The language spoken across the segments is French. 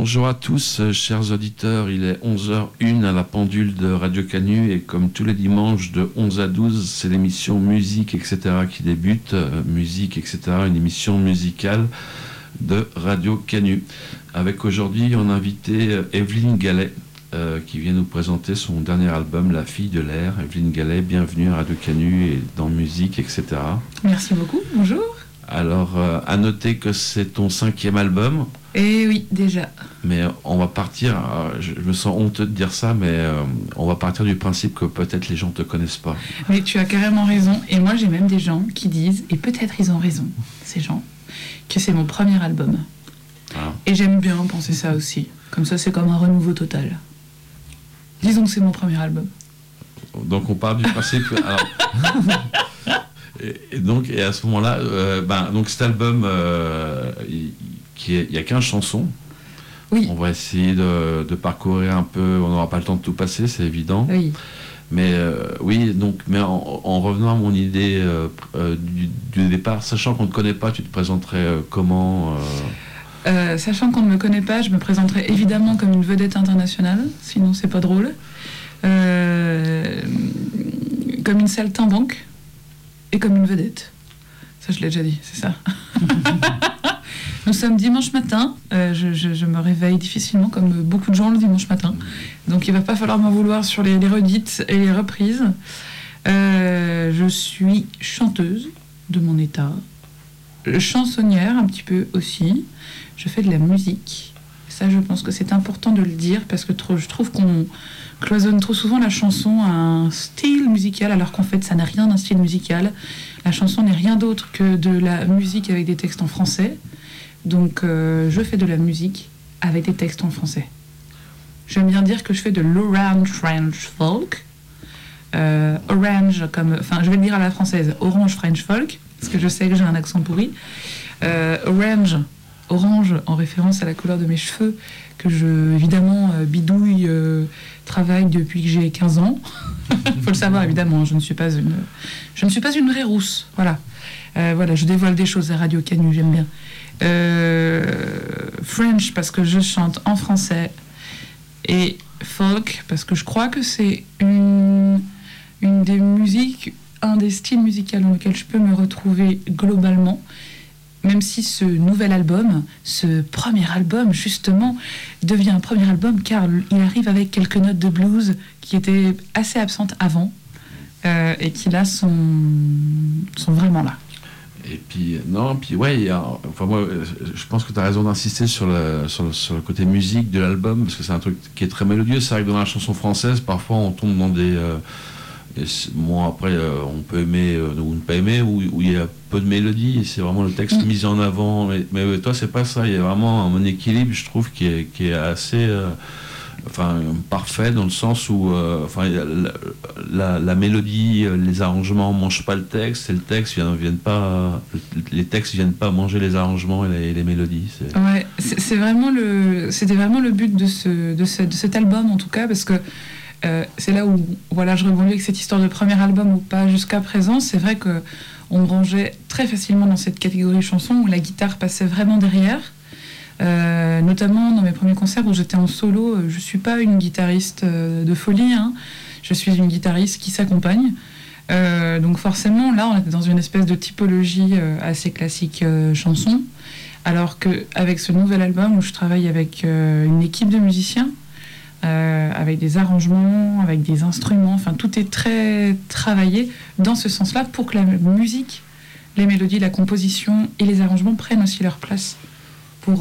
Bonjour à tous, chers auditeurs, il est 11h01 à la pendule de Radio Canu et comme tous les dimanches de 11 à 12, c'est l'émission Musique, etc. qui débute, Musique, etc., une émission musicale de Radio Canu. Avec aujourd'hui, on a invité Evelyne Gallet qui vient nous présenter son dernier album, La Fille de l'air. Evelyne Gallet, bienvenue à Radio Canu et dans Musique, etc. Merci beaucoup, bonjour. Alors, à noter que c'est ton 5e album. Eh oui, déjà. Mais on va partir, je me sens honteux de dire ça, mais on va partir du principe que peut-être les gens ne te connaissent pas. Mais tu as carrément raison, et moi j'ai même des gens qui disent, et peut-être ils ont raison, ces gens, que c'est mon premier album. Ah. Et j'aime bien penser ça aussi, comme ça c'est comme un renouveau total. Disons que c'est mon premier album. Donc on part du principe... alors... Et à ce moment-là, donc cet album, il y a 15 chansons. Oui. On va essayer de parcourir un peu, on n'aura pas le temps de tout passer, c'est évident. Oui. Mais oui, donc, mais en revenant à mon idée du départ, sachant qu'on ne te connaît pas, tu te présenterais comment Sachant qu'on ne me connaît pas, je me présenterais évidemment comme une vedette internationale, sinon c'est pas drôle. Comme une saltimbanque. Et comme une vedette. Ça, je l'ai déjà dit, c'est ça. Nous sommes dimanche matin. Je me réveille difficilement, comme beaucoup de gens le dimanche matin. Donc, il ne va pas falloir m'en vouloir sur les redites et les reprises. Je suis chanteuse de mon état. Chansonnière, un petit peu aussi. Je fais de la musique. Ça, je pense que c'est important de le dire, parce que je trouve qu'on cloisonne trop souvent la chanson à un style musical, alors qu'en fait ça n'a rien d'un style musical. La chanson n'est rien d'autre que de la musique avec des textes en français. Donc je fais de la musique avec des textes en français. J'aime bien dire que je fais de l'orange French folk. Orange comme... Enfin, je vais le dire à la française. Orange French folk, parce que je sais que j'ai un accent pourri. Orange en référence à la couleur de mes cheveux, que je, évidemment, bidouille, travaille depuis que j'ai 15 ans. Il faut le savoir, évidemment, je ne suis pas une vraie rousse. Voilà, je dévoile des choses à Radio Canu, j'aime bien. French, parce que je chante en français, et folk, parce que je crois que c'est une des musiques, un des styles musicaux dans lequel je peux me retrouver globalement. Même si ce nouvel album, ce premier album, justement, devient un premier album, car il arrive avec quelques notes de blues qui étaient assez absentes avant, et qui là sont vraiment là. Et puis, ouais, moi, je pense que tu as raison d'insister sur le côté musique de l'album, parce que c'est un truc qui est très mélodieux. C'est vrai que dans la chanson française, parfois on tombe dans des... après, on peut aimer ou ne pas aimer, où il y a peu de mélodie, et c'est vraiment le texte mis en avant. Mais toi, c'est pas ça. Il y a vraiment un équilibre, je trouve, qui est assez parfait, dans le sens où la mélodie, les arrangements ne mangent pas le texte, et le texte les textes viennent pas manger les arrangements et les mélodies. Ouais, c'était vraiment le but de cet album, en tout cas, parce que c'est là où je rebondis avec cette histoire de premier album ou pas jusqu'à présent. C'est vrai qu'on me rangeait très facilement dans cette catégorie chanson où la guitare passait vraiment derrière, notamment dans mes premiers concerts où j'étais en solo. Je suis pas une guitariste de folie, hein. Je suis une guitariste qui s'accompagne, donc forcément là on était dans une espèce de typologie assez classique chanson, alors qu'avec ce nouvel album où je travaille avec une équipe de musiciens, avec des arrangements, avec des instruments, enfin tout est très travaillé dans ce sens-là pour que la musique, les mélodies, la composition et les arrangements prennent aussi leur place pour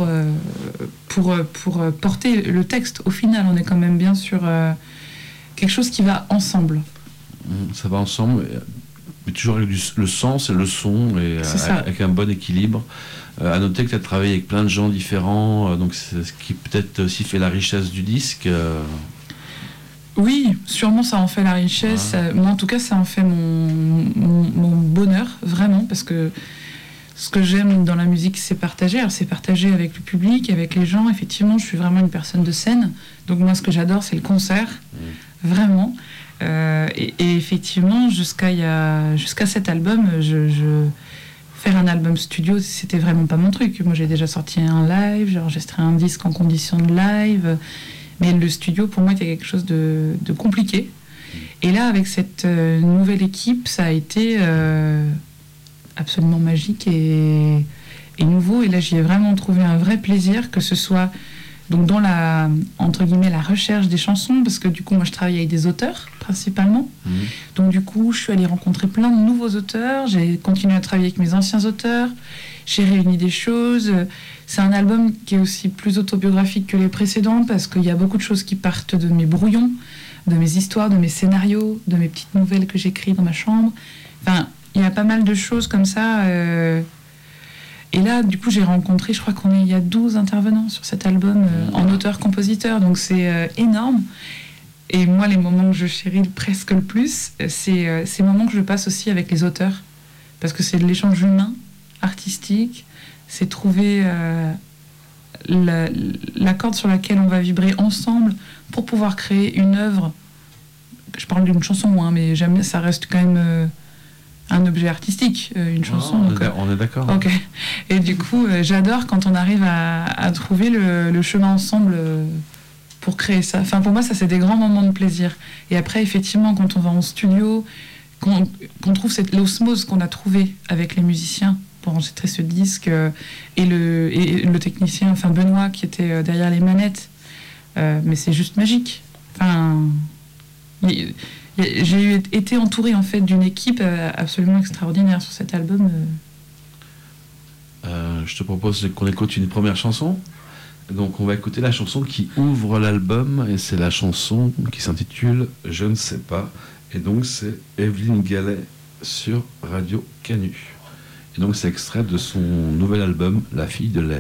porter le texte. Au final, on est quand même bien sur quelque chose qui va ensemble. Ça va ensemble, mais toujours avec le sens et le son, et avec un bon équilibre. À noter que tu as travaillé avec plein de gens différents, donc c'est ce qui peut-être aussi fait la richesse du disque. Oui, sûrement ça en fait la richesse. Moi en tout cas ça en fait mon bonheur, vraiment, parce que ce que j'aime dans la musique c'est partager. Alors c'est partager avec le public, avec les gens. Effectivement, je suis vraiment une personne de scène, donc moi ce que j'adore c'est le concert, vraiment. Et effectivement, jusqu'à cet album, faire un album studio, c'était vraiment pas mon truc. Moi, j'ai déjà sorti un live, j'ai enregistré un disque en condition de live, mais le studio, pour moi, était quelque chose de compliqué. Et là, avec cette nouvelle équipe, ça a été absolument magique et nouveau. Et là, j'y ai vraiment trouvé un vrai plaisir, que ce soit donc dans la, entre guillemets, la recherche des chansons, parce que du coup, moi, je travaille avec des auteurs, principalement. Donc du coup, je suis allée rencontrer plein de nouveaux auteurs, j'ai continué à travailler avec mes anciens auteurs, j'ai réuni des choses. C'est un album qui est aussi plus autobiographique que les précédents, parce qu'il y a beaucoup de choses qui partent de mes brouillons, de mes histoires, de mes scénarios, de mes petites nouvelles que j'écris dans ma chambre. Enfin, il y a pas mal de choses comme ça. Et là, du coup, j'ai rencontré, je crois il y a 12 intervenants sur cet album en auteur-compositeur, donc c'est énorme. Et moi, les moments que je chéris presque le plus, c'est ces moments que je passe aussi avec les auteurs. Parce que c'est de l'échange humain, artistique, c'est trouver la corde sur laquelle on va vibrer ensemble pour pouvoir créer une œuvre. Je parle d'une chanson, hein, mais jamais, ça reste quand même un objet artistique, une chanson. On est d'accord. Ok. Et du coup, j'adore quand on arrive à trouver le chemin ensemble pour créer ça. Enfin, pour moi, ça, c'est des grands moments de plaisir. Et après, effectivement, quand on va en studio, qu'on trouve l'osmose qu'on a trouvée avec les musiciens pour enregistrer ce disque, et le technicien, enfin Benoît, qui était derrière les manettes. Mais c'est juste magique. Enfin... J'ai été entourée en fait d'une équipe absolument extraordinaire sur cet album. Je te propose qu'on écoute une première chanson. Donc on va écouter la chanson qui ouvre l'album, et c'est la chanson qui s'intitule « Je ne sais pas ». Et donc c'est Evelyne Gallet sur Radio Canu. Et donc c'est extrait de son nouvel album « La fille de l'air ».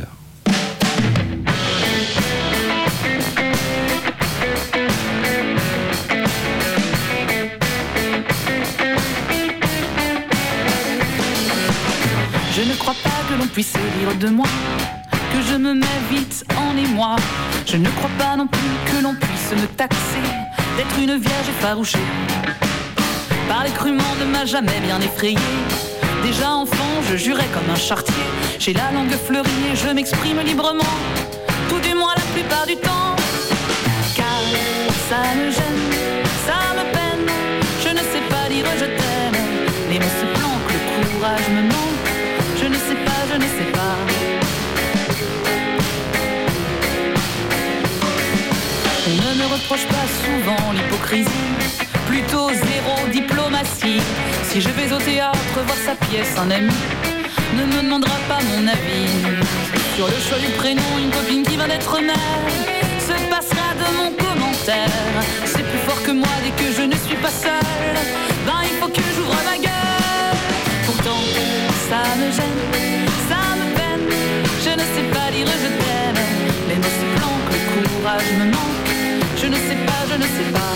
Je ne crois pas que l'on puisse rire de moi, que je me mets vite en émoi. Je ne crois pas non plus que l'on puisse me taxer d'être une vierge effarouchée. Parler crûment ne m'a jamais bien effrayé. Déjà enfant, je jurais comme un charretier. J'ai la langue fleurie et je m'exprime librement, tout du moins la plupart du temps. Car ça me gêne, ça me peine. Je ne sais pas dire je t'aime. Les mots se planquent, le courage me manque. Je ne sais pas, je ne sais pas. On ne me reproche pas souvent l'hypocrisie, plutôt zéro diplomatie. Si je vais au théâtre voir sa pièce, un ami ne me demandera pas mon avis. Sur le choix du prénom, une copine qui va d'être mère se passera de mon commentaire. C'est plus fort que moi dès que je ne suis pas seule. Ben il faut que j'ouvre ma gueule. Pourtant ça me gêne, ça me peine. Je ne sais pas dire je t'aime. Les mots se planquent, le courage me manque. Je ne sais pas, je ne sais pas.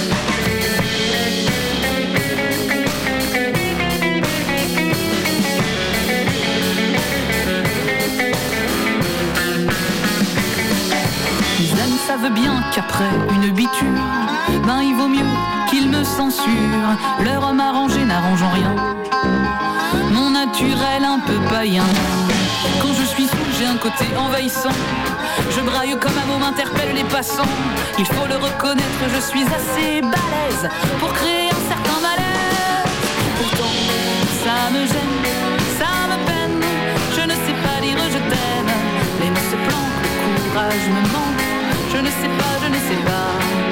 Les amis savent bien qu'après une biture, ben il vaut mieux qu'ils me censurent. Leur homme arrangé n'arrangeant rien, mon naturel un peu païen. Quand je suis sous, j'ai un côté envahissant. Je braille comme un mot, m'interpelle les passants. Il faut le reconnaître, je suis assez balèze pour créer un certain malaise. Pourtant, ça me gêne, ça me peine. Je ne sais pas dire je t'aime. Les mots se planquent, le courage me manque. Je ne sais pas, je ne sais pas.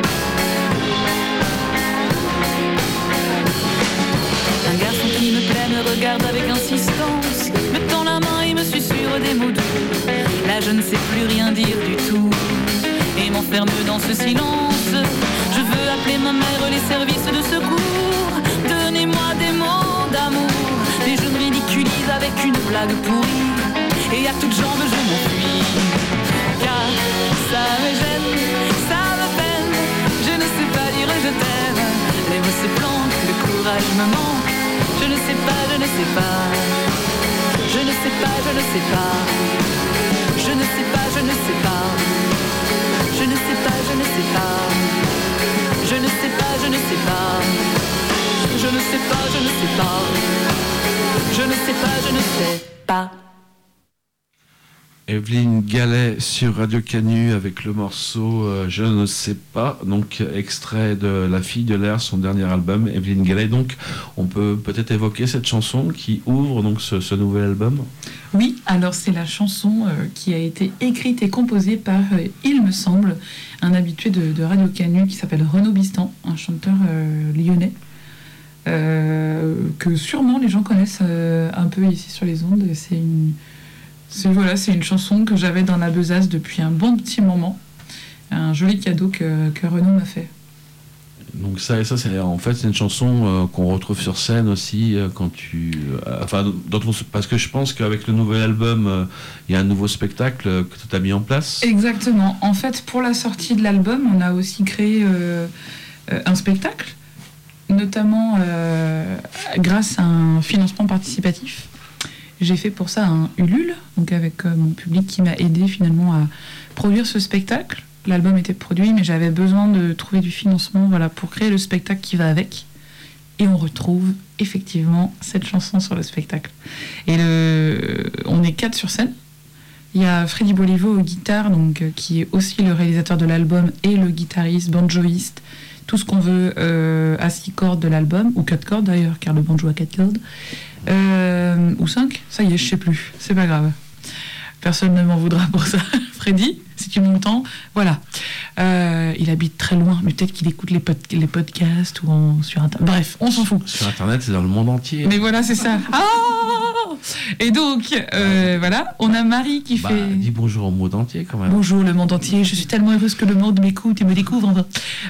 Un garçon qui me plaît me regarde avec insistance, me tend la main et me susurre des mots doux. Là je ne sais plus rien dire du tout et m'enferme dans ce silence. Je veux appeler ma mère, les services de secours. Donnez-moi des mots d'amour. Mais je me ridiculise avec une blague pourrie et à toutes jambes je m'enfuis. Car ça me gêne, ça me peine. Je ne sais pas dire je t'aime. Les mots se planquent, le courage me manque. Je ne sais pas, je ne sais pas. Je ne sais pas, je ne sais pas. Je ne sais pas, je ne sais pas. Je ne sais pas, je ne sais pas. Je ne sais pas, je ne sais pas. Je ne sais pas, je ne sais pas. Je ne sais pas, je ne sais pas. sais pas. Evelyne Gallet sur Radio Canu avec le morceau Je ne sais pas, donc extrait de La fille de l'air, son dernier album. Evelyne Gallet, donc on peut peut-être évoquer cette chanson qui ouvre donc ce nouvel album. Oui, alors c'est la chanson qui a été écrite et composée par, il me semble, un habitué de Radio Canu qui s'appelle Renaud Bistan, un chanteur lyonnais, que sûrement les gens connaissent un peu ici sur les ondes. C'est une chanson que j'avais dans la besace depuis un bon petit moment. Un joli cadeau que Renaud m'a fait. Donc ça c'est en fait c'est une chanson qu'on retrouve sur scène aussi quand parce que je pense qu'avec le nouvel album il y a un nouveau spectacle que tu as mis en place. Exactement. En fait, pour la sortie de l'album, on a aussi créé un spectacle, notamment grâce à un financement participatif. J'ai fait pour ça un Ulule, donc avec mon public qui m'a aidé finalement à produire ce spectacle. L'album était produit, mais j'avais besoin de trouver du financement pour créer le spectacle qui va avec. Et on retrouve effectivement cette chanson sur le spectacle. Et on est 4 sur scène. Il y a Freddy Boliveau aux guitares, qui est aussi le réalisateur de l'album et le guitariste, banjoïste, tout ce qu'on veut à 6 cordes de l'album, ou 4 cordes d'ailleurs, car le banjo a 4 cordes. Ou 5, ça y est, je sais plus, c'est pas grave. Personne ne m'en voudra pour ça. Freddy, si tu m'entends, voilà. Il habite très loin, mais peut-être qu'il écoute les podcasts ou sur Internet. Bref, on s'en fout. Sur Internet, c'est dans le monde entier. Mais voilà, c'est ça. Ah et donc, voilà, on a Marie qui fait... Dis bonjour au monde entier quand même. Bonjour le monde entier, je suis tellement heureuse que le monde m'écoute et me découvre. Enfin.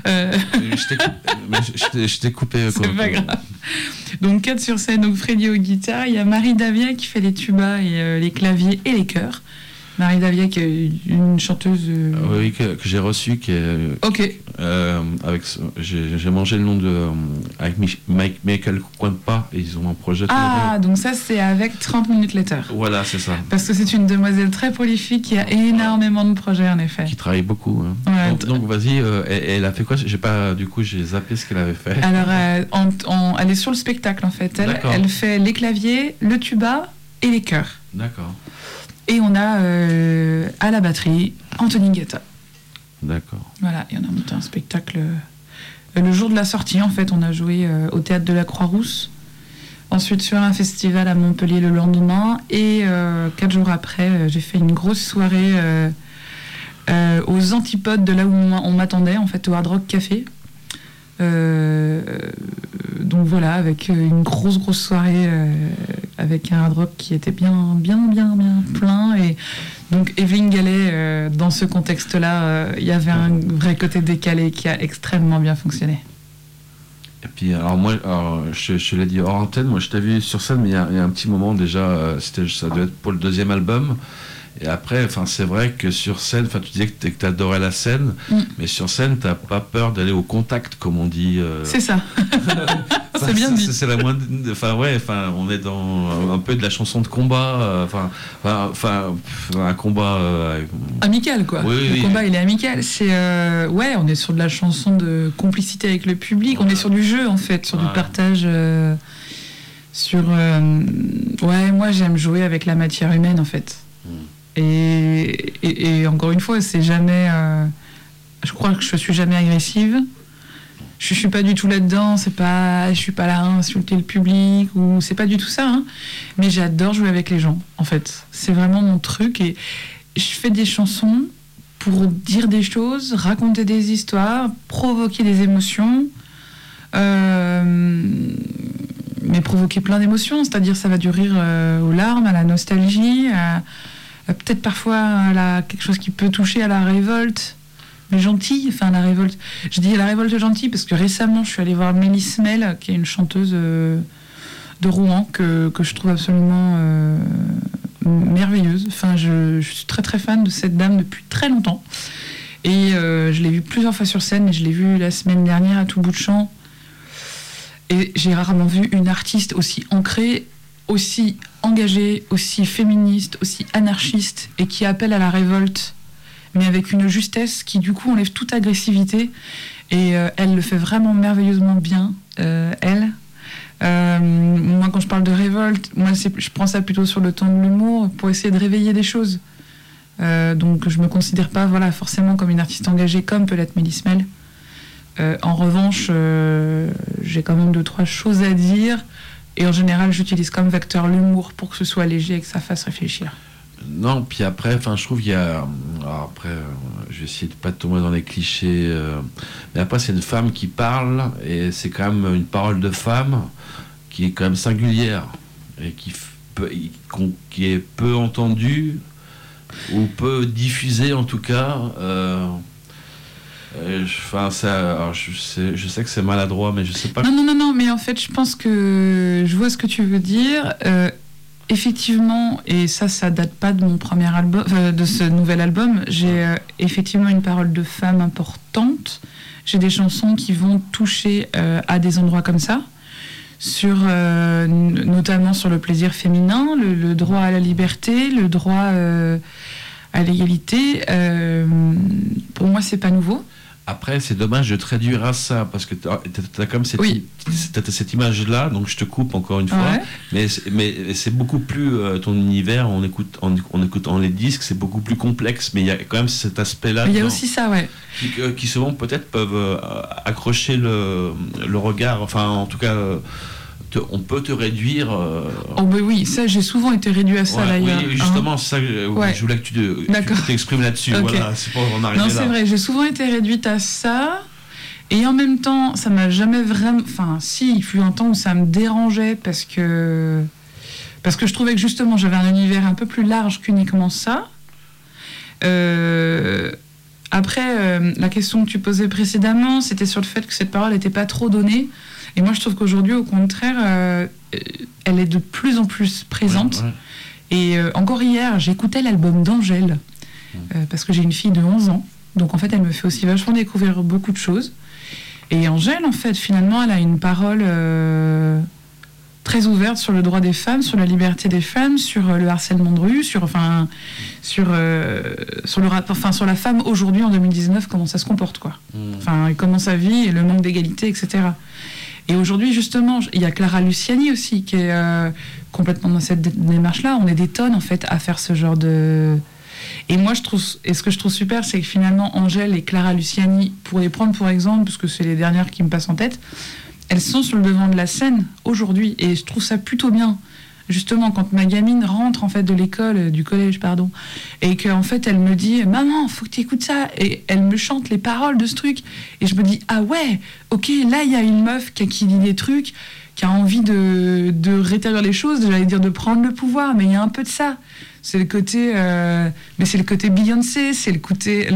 Je t'ai coupé. C'est pas grave. Donc 4 sur scène, donc Freddy aux guitares, il y a Marie Davia qui fait les tubas et les claviers et les chœurs. Marie Davia qui est une chanteuse... Oui, que j'ai reçue, qui est... Ok. J'ai mangé le nom avec Michael Coinpa, et ils ont un projet... Donc ça c'est avec 30 minutes later. Voilà, c'est ça. Parce que c'est une demoiselle très prolifique qui a énormément de projets en effet. Qui travaille beaucoup. Hein. Ouais, donc vas-y, elle a fait quoi ? J'ai zappé ce qu'elle avait fait. Alors elle est sur le spectacle en fait. Elle fait les claviers, le tuba et les chœurs. D'accord. Et on a à la batterie Anthony Guetta. D'accord. Voilà, et on a monté un spectacle le jour de la sortie. En fait, on a joué au théâtre de la Croix-Rousse. Ensuite, sur un festival à Montpellier le lendemain. Et 4 jours après, j'ai fait une grosse soirée aux antipodes de là où on m'attendait, en fait, au Hard Rock Café. Donc voilà, avec une grosse soirée avec un hard rock qui était bien plein. Et donc Evelyne Gallet, dans ce contexte-là, il y avait un vrai côté décalé qui a extrêmement bien fonctionné. Et puis je l'ai dit hors antenne, moi je t'ai vu sur scène, mais il y a un petit moment déjà, ça devait être pour le 2e album. Et après, c'est vrai que sur scène, tu disais que tu adorais la scène, mais sur scène, t'as pas peur d'aller au contact, comme on dit. C'est ça. C'est bien dit. C'est la moindre. On est dans un peu de la chanson de combat. Un combat amical, quoi. Oui, le combat, il est amical. C'est on est sur de la chanson de complicité avec le public. On est sur du jeu, en fait, sur du partage. Moi, j'aime jouer avec la matière humaine, en fait. Et encore une fois, c'est jamais. Je crois que je suis jamais agressive. Je suis pas du tout là-dedans. Je suis pas là à insulter le public ou c'est pas du tout ça. Hein. Mais j'adore jouer avec les gens. En fait, c'est vraiment mon truc et je fais des chansons pour dire des choses, raconter des histoires, provoquer des émotions. Mais provoquer plein d'émotions, c'est-à-dire ça va du rire aux larmes, à la nostalgie, peut-être parfois à quelque chose qui peut toucher à la révolte, mais gentille, la révolte. Je dis la révolte gentille parce que récemment je suis allée voir Mélisse Mel, qui est une chanteuse de Rouen que je trouve absolument merveilleuse. Je suis très très fan de cette dame depuis très longtemps. Et je l'ai vue plusieurs fois sur scène, et je l'ai vue la semaine dernière à Tout bout de champ. Et j'ai rarement vu une artiste aussi ancrée, aussi engagée, aussi féministe, aussi anarchiste, et qui appelle à la révolte, mais avec une justesse qui du coup enlève toute agressivité. Et elle le fait vraiment merveilleusement bien, elle. Moi, quand je parle de révolte, je prends ça plutôt sur le ton de l'humour pour essayer de réveiller des choses. Donc, je me considère pas forcément comme une artiste engagée comme peut l'être Mélis Mel. En revanche, j'ai quand même 2-3 choses à dire. Et en général, j'utilise comme vecteur l'humour pour que ce soit léger et que ça fasse réfléchir. Non, puis après, je trouve qu'il y a... Alors après, je vais essayer de pas tomber dans les clichés. Mais après, c'est une femme qui parle, et c'est quand même une parole de femme qui est quand même singulière, et qui est peu entendue, ou peu diffusée en tout cas. Je sais que c'est maladroit, mais je sais pas. Non, mais en fait, je pense que je vois ce que tu veux dire. Effectivement, et ça date pas de mon premier album, de ce nouvel album. J'ai effectivement une parole de femme importante. J'ai des chansons qui vont toucher à des endroits comme ça, notamment sur le plaisir féminin, le droit à la liberté, le droit à l'égalité. Pour moi, c'est pas nouveau. Après, c'est dommage de te réduire à ça, parce que t'as comme cette image-là, donc je te coupe encore une fois, mais c'est beaucoup plus ton univers, en écoutant les disques, c'est beaucoup plus complexe, mais il y a quand même cet aspect-là. Il y a aussi ça, ouais. Qui souvent peut-être peuvent accrocher le regard, enfin en tout cas... on peut te réduire. Oh ben oui, ça j'ai souvent été réduit à ça d'ailleurs. Oui, justement, ça, je voulais que tu t'exprimes là-dessus. Okay. Voilà, c'est pas en arriver là. Non, c'est vrai, j'ai souvent été réduite à ça. Et en même temps, ça m'a jamais vraiment. Enfin, si, il fut un temps où ça me dérangeait parce que je trouvais que justement j'avais un univers un peu plus large qu'uniquement ça. Après, la question que tu posais précédemment, c'était sur le fait que cette parole n'était pas trop donnée. Et moi, je trouve qu'aujourd'hui, au contraire, elle est de plus en plus présente. Ouais. Et encore hier, j'écoutais l'album d'Angèle, parce que j'ai une fille de 11 ans. Donc, en fait, elle me fait aussi vachement découvrir beaucoup de choses. Et Angèle, en fait, finalement, elle a une parole très ouverte sur le droit des femmes, sur la liberté des femmes, sur le harcèlement de rue, sur la femme aujourd'hui, en 2019, comment ça se comporte, quoi. Enfin, comment ça vit, et le manque d'égalité, etc. Et aujourd'hui, justement, il y a Clara Luciani aussi, qui est complètement dans cette démarche-là. On est des tonnes, en fait, à faire ce genre de... Et moi, ce que je trouve super, c'est que finalement, Angèle et Clara Luciani, pour les prendre pour exemple, parce que c'est les dernières qui me passent en tête, elles sont sur le devant de la scène aujourd'hui. Et je trouve ça plutôt bien. Justement, quand ma gamine rentre en fait de l'école, du collège, pardon, et qu'en fait elle me dit « Maman, faut que tu écoutes ça », et elle me chante les paroles de ce truc, et je me dis « Ah ouais, ok, là il y a une meuf qui dit des trucs, qui a envie de rétablir les choses, j'allais dire de prendre le pouvoir, mais il y a un peu de ça. C'est le côté, mais c'est le côté Beyoncé, c'est le côté,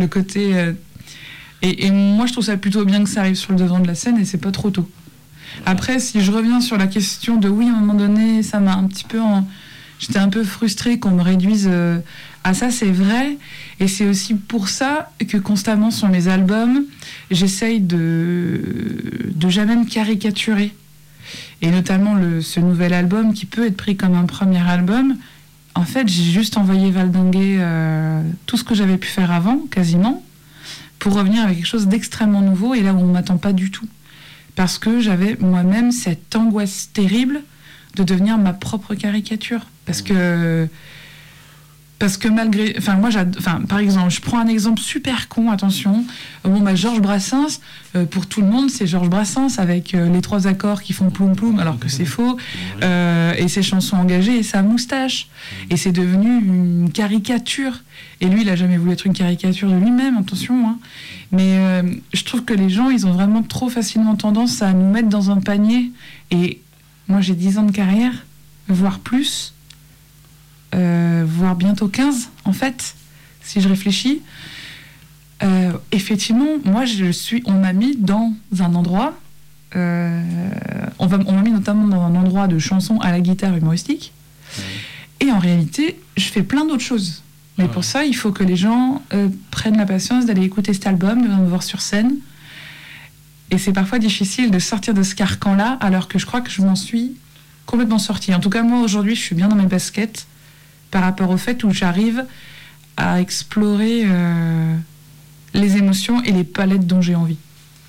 et moi je trouve ça plutôt bien que ça arrive sur le devant de la scène, et c'est pas trop tôt. Après, si je reviens sur la question de oui, à un moment donné, ça m'a un petit peu... J'étais un peu frustrée qu'on me réduise à ça, c'est vrai. Et c'est aussi pour ça que constamment sur mes albums, j'essaye de jamais me caricaturer. Et notamment ce nouvel album qui peut être pris comme un premier album. En fait, j'ai juste envoyé valdinguer tout ce que j'avais pu faire avant, quasiment, pour revenir avec quelque chose d'extrêmement nouveau et là où on ne m'attend pas du tout. Parce que j'avais moi-même cette angoisse terrible de devenir ma propre caricature. Parce que malgré... par exemple, je prends un exemple super con, attention. Georges Brassens, pour tout le monde, c'est Georges Brassens avec les 3 accords qui font ploum ploum, alors que c'est faux. Et ses chansons engagées et sa moustache. Et c'est devenu une caricature. Et lui, il n'a jamais voulu être une caricature de lui-même, attention. Hein. Mais je trouve que les gens, ils ont vraiment trop facilement tendance à nous mettre dans un panier. Et moi, j'ai 10 ans de carrière, voire plus. Voire bientôt 15 en fait, si je réfléchis. Effectivement, moi on m'a mis dans un endroit, on m'a mis notamment dans un endroit de chansons à la guitare humoristique, et en réalité, je fais plein d'autres choses. Mais pour ça, il faut que les gens prennent la patience d'aller écouter cet album, de venir me voir sur scène. Et c'est parfois difficile de sortir de ce carcan-là, alors que je crois que je m'en suis complètement sortie. En tout cas, moi, aujourd'hui, je suis bien dans mes baskets, par rapport au fait où j'arrive à explorer les émotions et les palettes dont j'ai envie.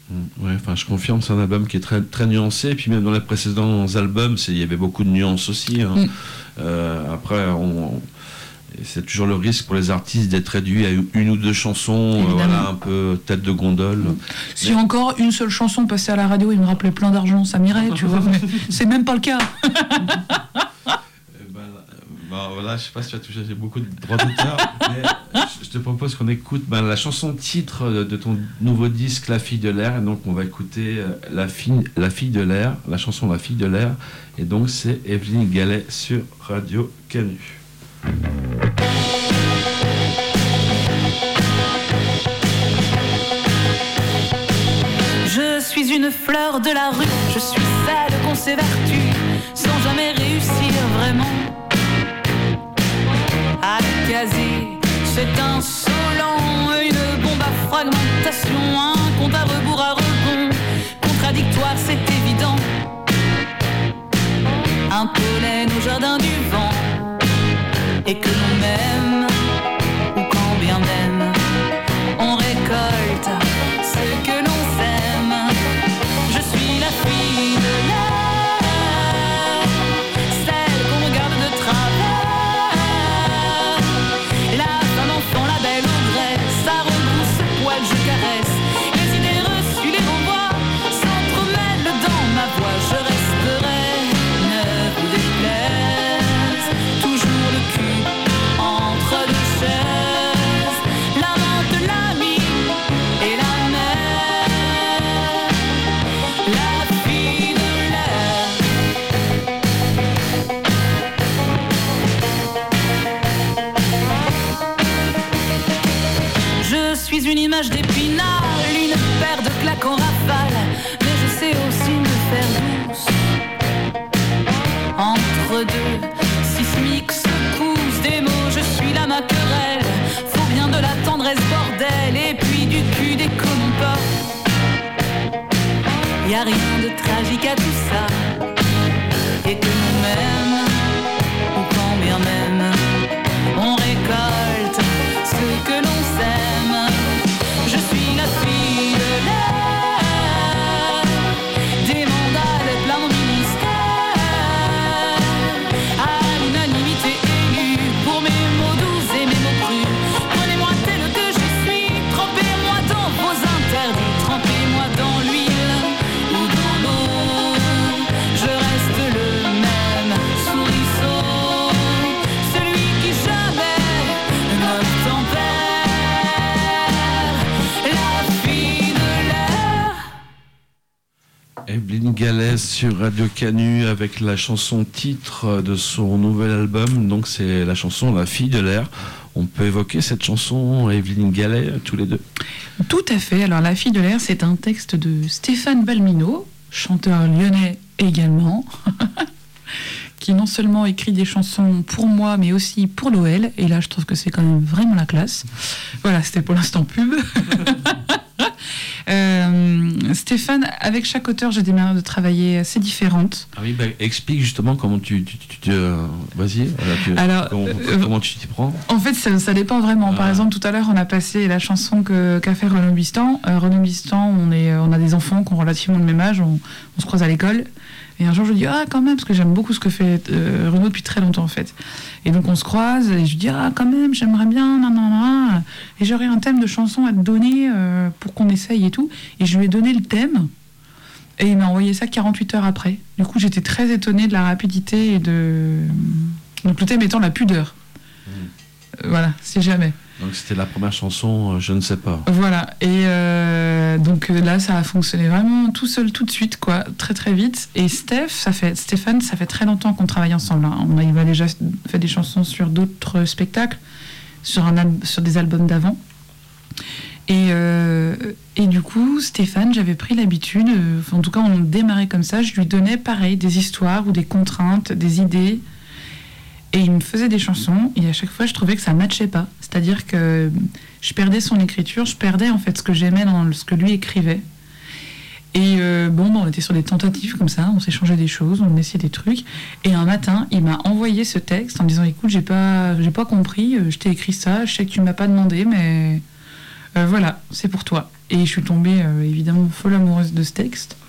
Ouais, enfin, je confirme, c'est un album qui est très, très nuancé. Et puis même dans les précédents albums, il y avait beaucoup de nuances aussi. Hein. Après, c'est toujours le risque pour les artistes d'être réduits à une ou deux chansons, voilà, un peu tête de gondole. Si encore une seule chanson passait à la radio, il me rappelait plein d'argent, ça m'irait, tu vois. Mais c'est même pas le cas. Voilà, je sais pas si tu as touché beaucoup de droits d'auteur, mais je te propose qu'on écoute la chanson titre de ton nouveau disque La Fille de l'air, et donc on va écouter La Fille de l'air, la chanson La Fille de l'air, et donc c'est Evelyne Gallet sur Radio Canu. Je suis une fleur de la rue, je suis celle qu'on s'évertue sans jamais réussir vraiment à caser. C'est insolent, une bombe à fragmentation, un compte à rebours à rebond, contradictoire, c'est évident. Un pollen au jardin du vent, et que l'on m'aime, ou quand bien même, on récolte ce que l'on sème. Je suis la fille de l'air, celle qu'on regarde de travers, la femme enfant, la belle au grès, ça rebrousse ce poil, je caresse. Les idées reçues, les renvois, s'entremêlent dans ma voix. Je resterai neuve ou déplaise, toujours le cul entre deux chaises, l'amante, l'ami et la mère, la fille de l'air. Je suis une image d'épinal, une paire de claques en rafale, mais je sais aussi me faire douce entre deux sismiques secousses des mots. Je suis la maquerelle, faut bien de la tendresse, bordel, et puis du cul des communs pas. Y a rien de tragique à tout ça, et que l'on m'aime, ou quand bien même, on récolte ce que l'on sème. Je suis la fille de l'air, des mandales plein mon ministère, à l'unanimité élue, pour mes mots doux et mes mots crus. Prenez-moi tel que je suis, trempez-moi dans vos interdits, trempez-moi dans l'huile ou dans l'eau. Je reste le même souriceau, celui qui jamais n'obtempère, la fille de l'air. Evelyne Gallet sur Radio Canu avec la chanson titre de son nouvel album, donc c'est la chanson La Fille de l'air. On peut évoquer cette chanson, Evelyne Gallet, tous les deux? Tout à fait. Alors, La Fille de l'air, c'est un texte de Stéphane Balmino, chanteur lyonnais également, qui non seulement écrit des chansons pour moi, mais aussi pour l'OL. Et là, je trouve que c'est quand même vraiment la classe. Voilà, c'était pour l'instant pub. Stéphane, avec chaque auteur, j'ai des manières de travailler assez différentes. Ah oui, explique justement comment vas-y, voilà, comment tu t'y prends. En fait, ça dépend vraiment. Par exemple, tout à l'heure, on a passé la chanson qu'a fait Renaud Bistan. Renaud Bistan, on a des enfants qui ont relativement le même âge, on se croise à l'école. Et un jour, je lui dis, quand même, parce que j'aime beaucoup ce que fait Renaud depuis très longtemps, en fait. Et donc, on se croise, et je lui dis, quand même, j'aimerais bien, nanana. Et j'aurais un thème de chanson à te donner pour qu'on essaye et tout. Et je lui ai donné le thème, et il m'a envoyé ça 48 heures après. Du coup, j'étais très étonnée de la rapidité et de... Donc, le thème étant la pudeur. Voilà, si jamais. Donc c'était la première chanson, je ne sais pas. Voilà, et donc là ça a fonctionné vraiment tout seul, tout de suite, quoi, très très vite. Et Stéphane, ça fait très longtemps qu'on travaille ensemble. Hein. On a déjà fait des chansons sur d'autres spectacles, sur des albums d'avant. Et du coup, Stéphane, j'avais pris l'habitude, en tout cas on démarrait comme ça, je lui donnais pareil, des histoires ou des contraintes, des idées. Et il me faisait des chansons, et à chaque fois, je trouvais que ça ne matchait pas. C'est-à-dire que je perdais son écriture, je perdais en fait ce que j'aimais dans ce que lui écrivait. Et on était sur des tentatives comme ça, on s'échangeait des choses, on essayait des trucs. Et un matin, il m'a envoyé ce texte en me disant, écoute, j'ai pas compris, je t'ai écrit ça, je sais que tu ne m'as pas demandé, mais Voilà, c'est pour toi. Et je suis tombée évidemment folle amoureuse de ce texte.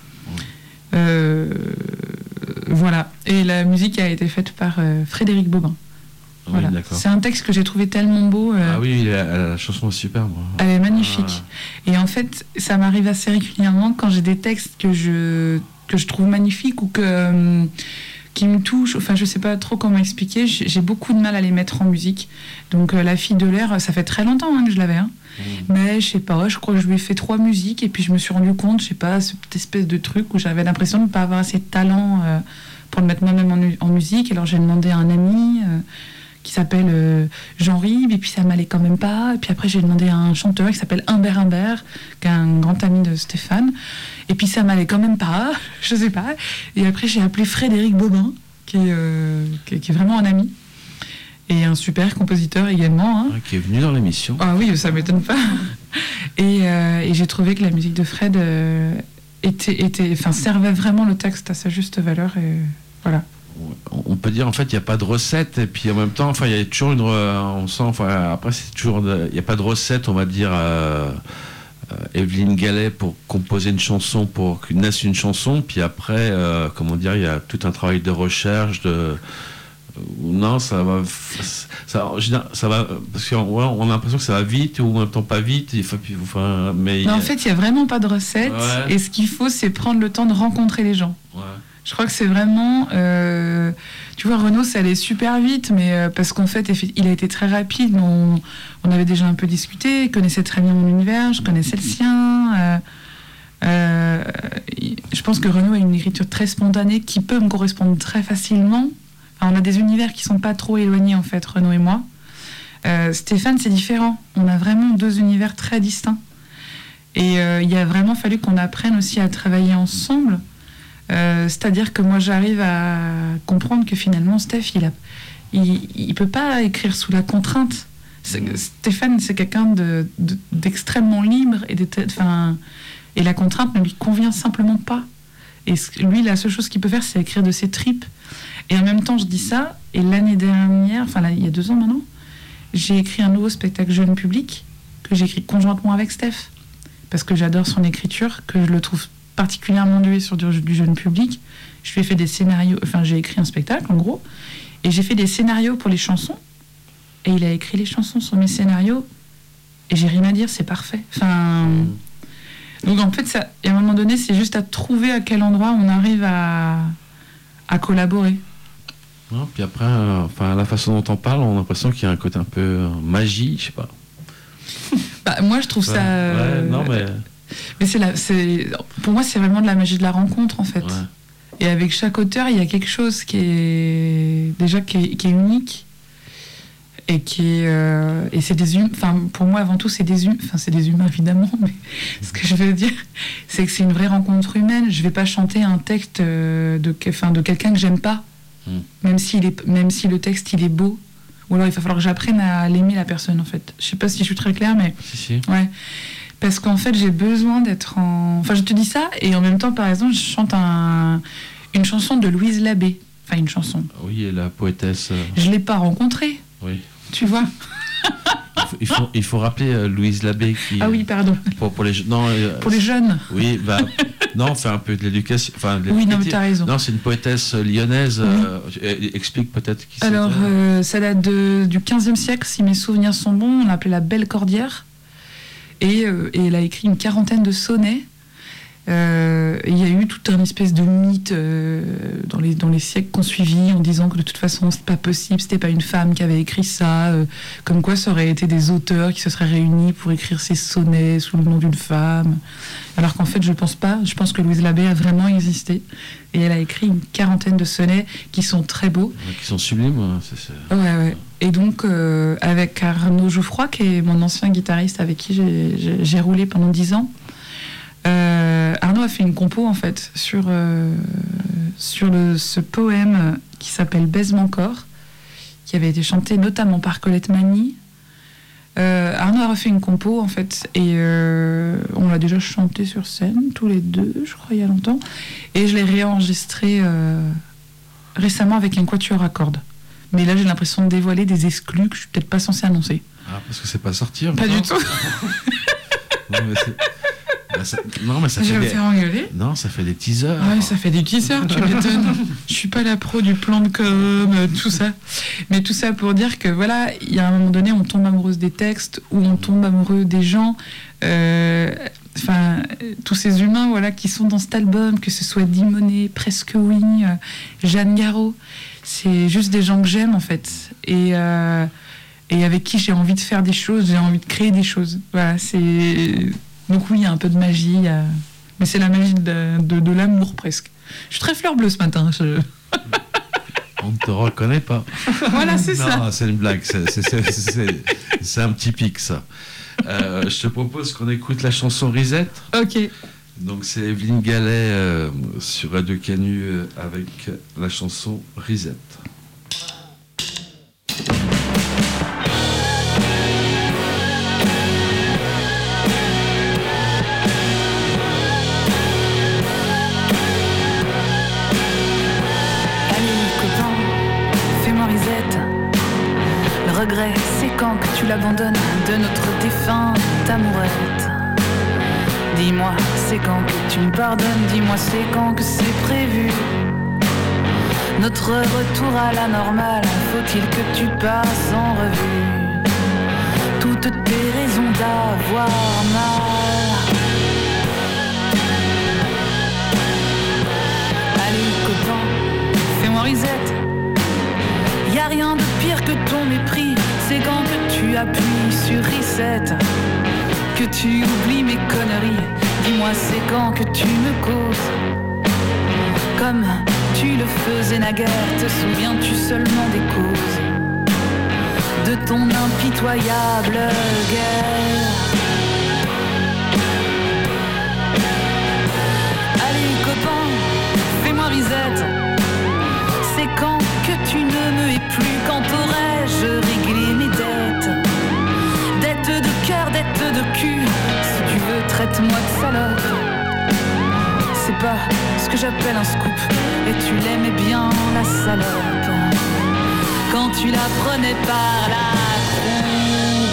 Voilà. Et la musique a été faite par Frédéric Bobin. Voilà. Oui, c'est un texte que j'ai trouvé tellement beau. Ah oui, la chanson est superbe. Elle est magnifique. Et en fait, ça m'arrive assez régulièrement quand j'ai des textes que je trouve magnifiques ou qui me touchent. Enfin, je sais pas trop comment expliquer. J'ai beaucoup de mal à les mettre en musique. Donc, La fille de l'air, ça fait très longtemps que je l'avais. Mais je sais pas, je crois que je lui ai fait 3 musiques et puis je me suis rendu compte, je sais pas, cette espèce de truc où j'avais l'impression de ne pas avoir assez de talent pour le mettre moi-même en musique. Alors, j'ai demandé à un ami qui s'appelle Jean-Rive, et puis ça m'allait quand même pas. Et puis après, j'ai demandé à un chanteur qui s'appelle Humbert Humbert, qui est un grand ami de Stéphane. Et puis ça m'allait quand même pas, je sais pas. Et après, j'ai appelé Frédéric Bobin, qui est vraiment un ami. Et un super compositeur également. Qui est venu dans l'émission. Ah oui, ça m'étonne pas. Et j'ai trouvé que la musique de Fred servait vraiment le texte à sa juste valeur. Et voilà. On peut dire en fait il n'y a pas de recette et puis en même temps il y a toujours on sent après c'est toujours il n'y a pas de recette, on va dire Evelyne Gallet pour composer une chanson, pour qu'une naisse une chanson, puis après comment dire, il y a tout un travail de recherche non, ça va parce qu'on a l'impression que ça va vite ou en même temps pas vite. Mais non, en fait, il n'y a vraiment pas de recette. Ouais. Et ce qu'il faut, c'est prendre le temps de rencontrer les gens. Ouais. Je crois que c'est vraiment... tu vois, Renaud, ça allait super vite, mais parce qu'en fait, il a été très rapide. On avait déjà un peu discuté, il connaissait très bien mon univers, je connaissais le sien. Je pense que Renaud a une écriture très spontanée qui peut me correspondre très facilement. Enfin, on a des univers qui ne sont pas trop éloignés, en fait, Renaud et moi. Stéphane, c'est différent. On a vraiment 2 univers très distincts. Et il a vraiment fallu qu'on apprenne aussi à travailler ensemble. C'est-à-dire que moi, j'arrive à comprendre que finalement, Steph, il peut pas écrire sous la contrainte. Stéphane, c'est quelqu'un d'extrêmement libre et la contrainte ne lui convient simplement pas. Et lui, la seule chose qu'il peut faire, c'est écrire de ses tripes. Et en même temps, je dis ça, et l'année dernière, il y a 2 ans maintenant, j'ai écrit un nouveau spectacle jeune public que j'ai écrit conjointement avec Steph, parce que j'adore son écriture, que je le trouve particulièrement doué sur du jeune public. Je lui ai fait des scénarios, j'ai écrit un spectacle en gros, et j'ai fait des scénarios pour les chansons, et il a écrit les chansons sur mes scénarios, et j'ai rien à dire, c'est parfait. Donc en fait, à un moment donné, c'est juste à trouver à quel endroit on arrive à collaborer. Non, puis après, la façon dont on parle, on a l'impression qu'il y a un côté un peu magie, je sais pas. Moi, je trouve ça... non, mais pour moi, c'est vraiment de la magie de la rencontre, en fait. Ouais. Et avec chaque auteur, il y a quelque chose qui est unique. Et et c'est des humains. Pour moi, avant tout, c'est des humains. C'est des humains, évidemment. Mais ce que je veux dire, c'est que c'est une vraie rencontre humaine. Je vais pas chanter un texte de quelqu'un que j'aime pas. Même si le texte, il est beau. Ou alors, il va falloir que j'apprenne à l'aimer, la personne, en fait. Je sais pas si je suis très claire, mais... Si. Ouais. Parce qu'en fait, j'ai besoin d'être en... je te dis ça, et en même temps, par exemple, je chante une chanson de Louise Labbé. Une chanson. Oui, et la poétesse... Je l'ai pas rencontrée. Oui. Tu vois. il faut rappeler Louise Labbé qui... Ah oui, pardon. Pour les jeunes. Pour les jeunes. Oui, non, fait un peu de l'éducation. Oui, non, mais t'as raison. Non, c'est une poétesse lyonnaise. Explique peut-être qui c'est. Alors, ça date du 15e siècle, si mes souvenirs sont bons. On l'appelait la Belle Cordière. Et elle a écrit une 40aine de sonnets. Il y a eu tout un espèce de mythe dans les siècles qu'on suivit en disant que de toute façon c'était pas possible, c'était pas une femme qui avait écrit ça, comme quoi ça aurait été des auteurs qui se seraient réunis pour écrire ces sonnets sous le nom d'une femme, alors qu'en fait je pense pas. Je pense que Louise Labbé a vraiment existé et elle a écrit une 40aine de sonnets qui sont très beaux, qui sont sublimes. Ouais. Et donc avec Arnaud Geoffroy, qui est mon ancien guitariste avec qui j'ai roulé pendant 10 ans. Arnaud a fait une compo en fait sur ce poème qui s'appelle Baise-mon corps, qui avait été chanté notamment par Colette Magny. Arnaud a refait une compo en fait, et on l'a déjà chanté sur scène tous les deux, je crois, il y a longtemps, et je l'ai réenregistré récemment avec un quatuor à cordes. Mais là j'ai l'impression de dévoiler des exclus que je suis peut-être pas censée annoncer. Ah, parce que c'est pas sorti. Pas du tout. Non, mais ça Je fait vais me des... faire engueuler. Non, ça fait des teasers. Ouais, ça fait des teasers, tu m'étonnes. Je suis pas la pro du plan de com, tout ça. Mais tout ça pour dire que voilà, il y a un moment donné, on tombe amoureuse des textes ou on tombe amoureux des gens. Tous ces humains, voilà, qui sont dans cet album, que ce soit Dimonet, Presque Oui, Jeanne Garraud, c'est juste des gens que j'aime en fait, et avec qui j'ai envie de faire des choses, j'ai envie de créer des choses. Voilà, c'est donc oui, il y a un peu de magie, mais c'est la magie de l'amour presque. Je suis très fleur bleue ce matin. On ne te reconnaît pas. Voilà, c'est ça. Non, c'est une blague. C'est un petit pic, ça. Je te propose qu'on écoute la chanson Risette. Ok. Donc c'est Evelyne Gallet sur Radio Canu avec la chanson Risette. Le regret, c'est quand que tu l'abandonnes de notre défunte amourette. Dis-moi, c'est quand que tu me pardonnes, dis-moi, c'est quand que c'est prévu. Notre retour à la normale, faut-il que tu passes en revue toutes tes raisons d'avoir mal. Allez, copain, fais-moi risette. Y'a rien de pire que ton mépris, c'est quand que tu appuies sur reset, que tu oublies mes conneries. Dis-moi, c'est quand que tu me causes comme tu le faisais naguère. Te souviens-tu seulement des causes de ton impitoyable guerre? Allez copain, fais-moi risette. C'est quand que tu ne me hais plus, quand aurais-je réglé mes dettes? Dettes de cœur, dettes de cul, si tu veux traite-moi de salope. C'est pas ce que j'appelle un scoop, et tu l'aimais bien la salope quand tu la prenais par la croupe.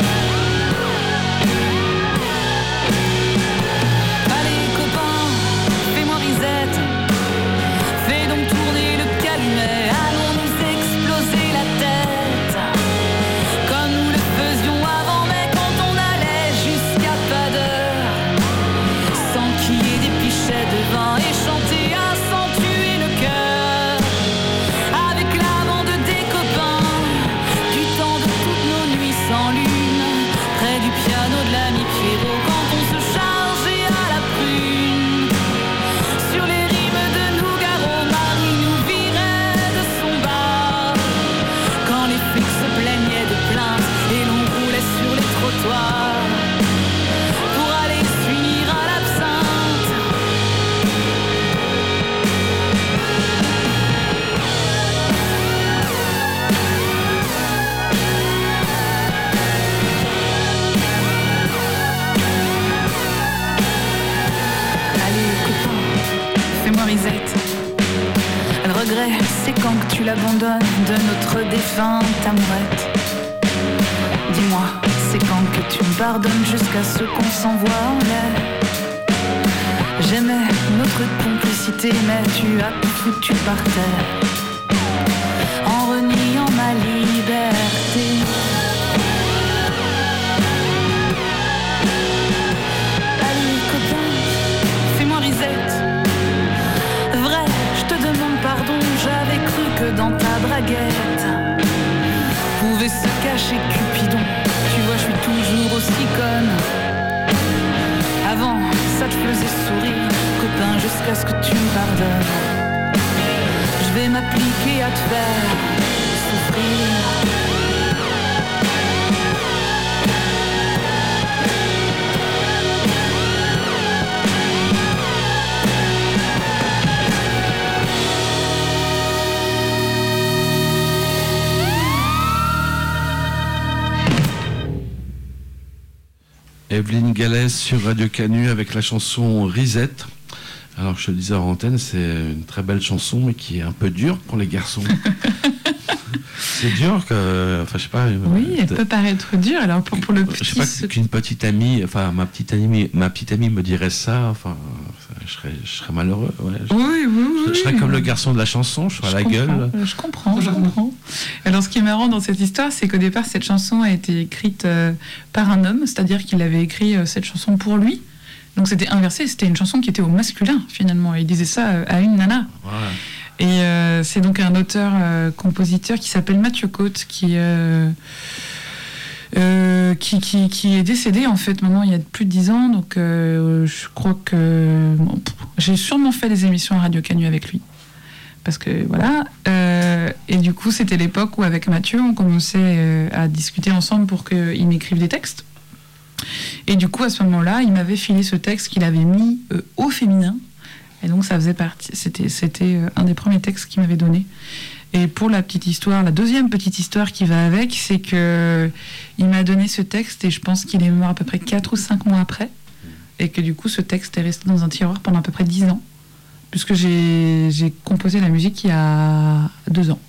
Allez copain, fais-moi risette. Fais donc tourner le calumet, allons nous exploser la tête comme nous le faisions avant, mais quand on allait jusqu'à pas d'heure, sans qu'il y ait des pichets de vin, et chanter à s'en tuer le cœur avec la bande des copains, du temps de toutes nos nuits sans lune, près du piano de l'ami Pierrot, quand on se chargeait à la prune sur les rimes de Nougaro. Marie nous virait de son bar quand les flics se plaignaient de plaintes et l'on roulait sur les trottoirs pour aller s'unir à l'absinthe. Allez copain, fais-moi risette. Le regret, c'est quand que tu l'abandonnes de notre défunte amourette. Dis-moi, c'est quand que tu me pardonnes jusqu'à ce qu'on s'envoie en l'air. J'aimais notre complicité, mais tu as tout foutu par terre en reniant ma liberté. Allez copain, fais-moi risette. Vrai, je te demande pardon, j'avais cru que dans ta braguette pouvait se cacher Cupidon. Tu vois, je suis toujours aussi conne. Avant, ça te faisait sourire, copain, jusqu'à ce que tu me pardonnes. Je vais m'appliquer à te faire souffrir. Evelyne Gallet sur Radio Canu avec la chanson Risette. Alors je te le disais en antenne, c'est une très belle chanson mais qui est un peu dure pour les garçons. C'est dur que, enfin je sais pas. Oui, elle peut paraître dure. Alors pour le petit, je sais pas qu'une petite amie, enfin ma petite amie me dirait ça, enfin je serais malheureux. Ouais. Oui. Je serais comme le garçon de la chanson, je serais à la gueule. Je comprends. Alors ce qui est marrant dans cette histoire, c'est qu'au départ cette chanson a été écrite par un homme, c'est-à-dire qu'il avait écrit cette chanson pour lui. Donc c'était inversé, c'était une chanson qui était au masculin finalement. Et il disait ça à une nana. Voilà. Et c'est donc un auteur-compositeur qui s'appelle Mathieu Côte qui est décédé en fait maintenant il y a plus de 10 ans. Donc je crois que j'ai sûrement fait des émissions à Radio Canu avec lui. Parce que voilà. Et du coup c'était l'époque où avec Mathieu on commençait à discuter ensemble pour qu'il m'écrive des textes. Et du coup à ce moment-là il m'avait filé ce texte qu'il avait mis au féminin. Et donc ça faisait partie, c'était un des premiers textes qu'il m'avait donné. Et pour la petite histoire, la deuxième petite histoire qui va avec, c'est que il m'a donné ce texte et je pense qu'il est mort à peu près 4 ou 5 mois après. Et que du coup ce texte est resté dans un tiroir pendant à peu près 10 ans. Puisque j'ai composé la musique il y a 2 ans.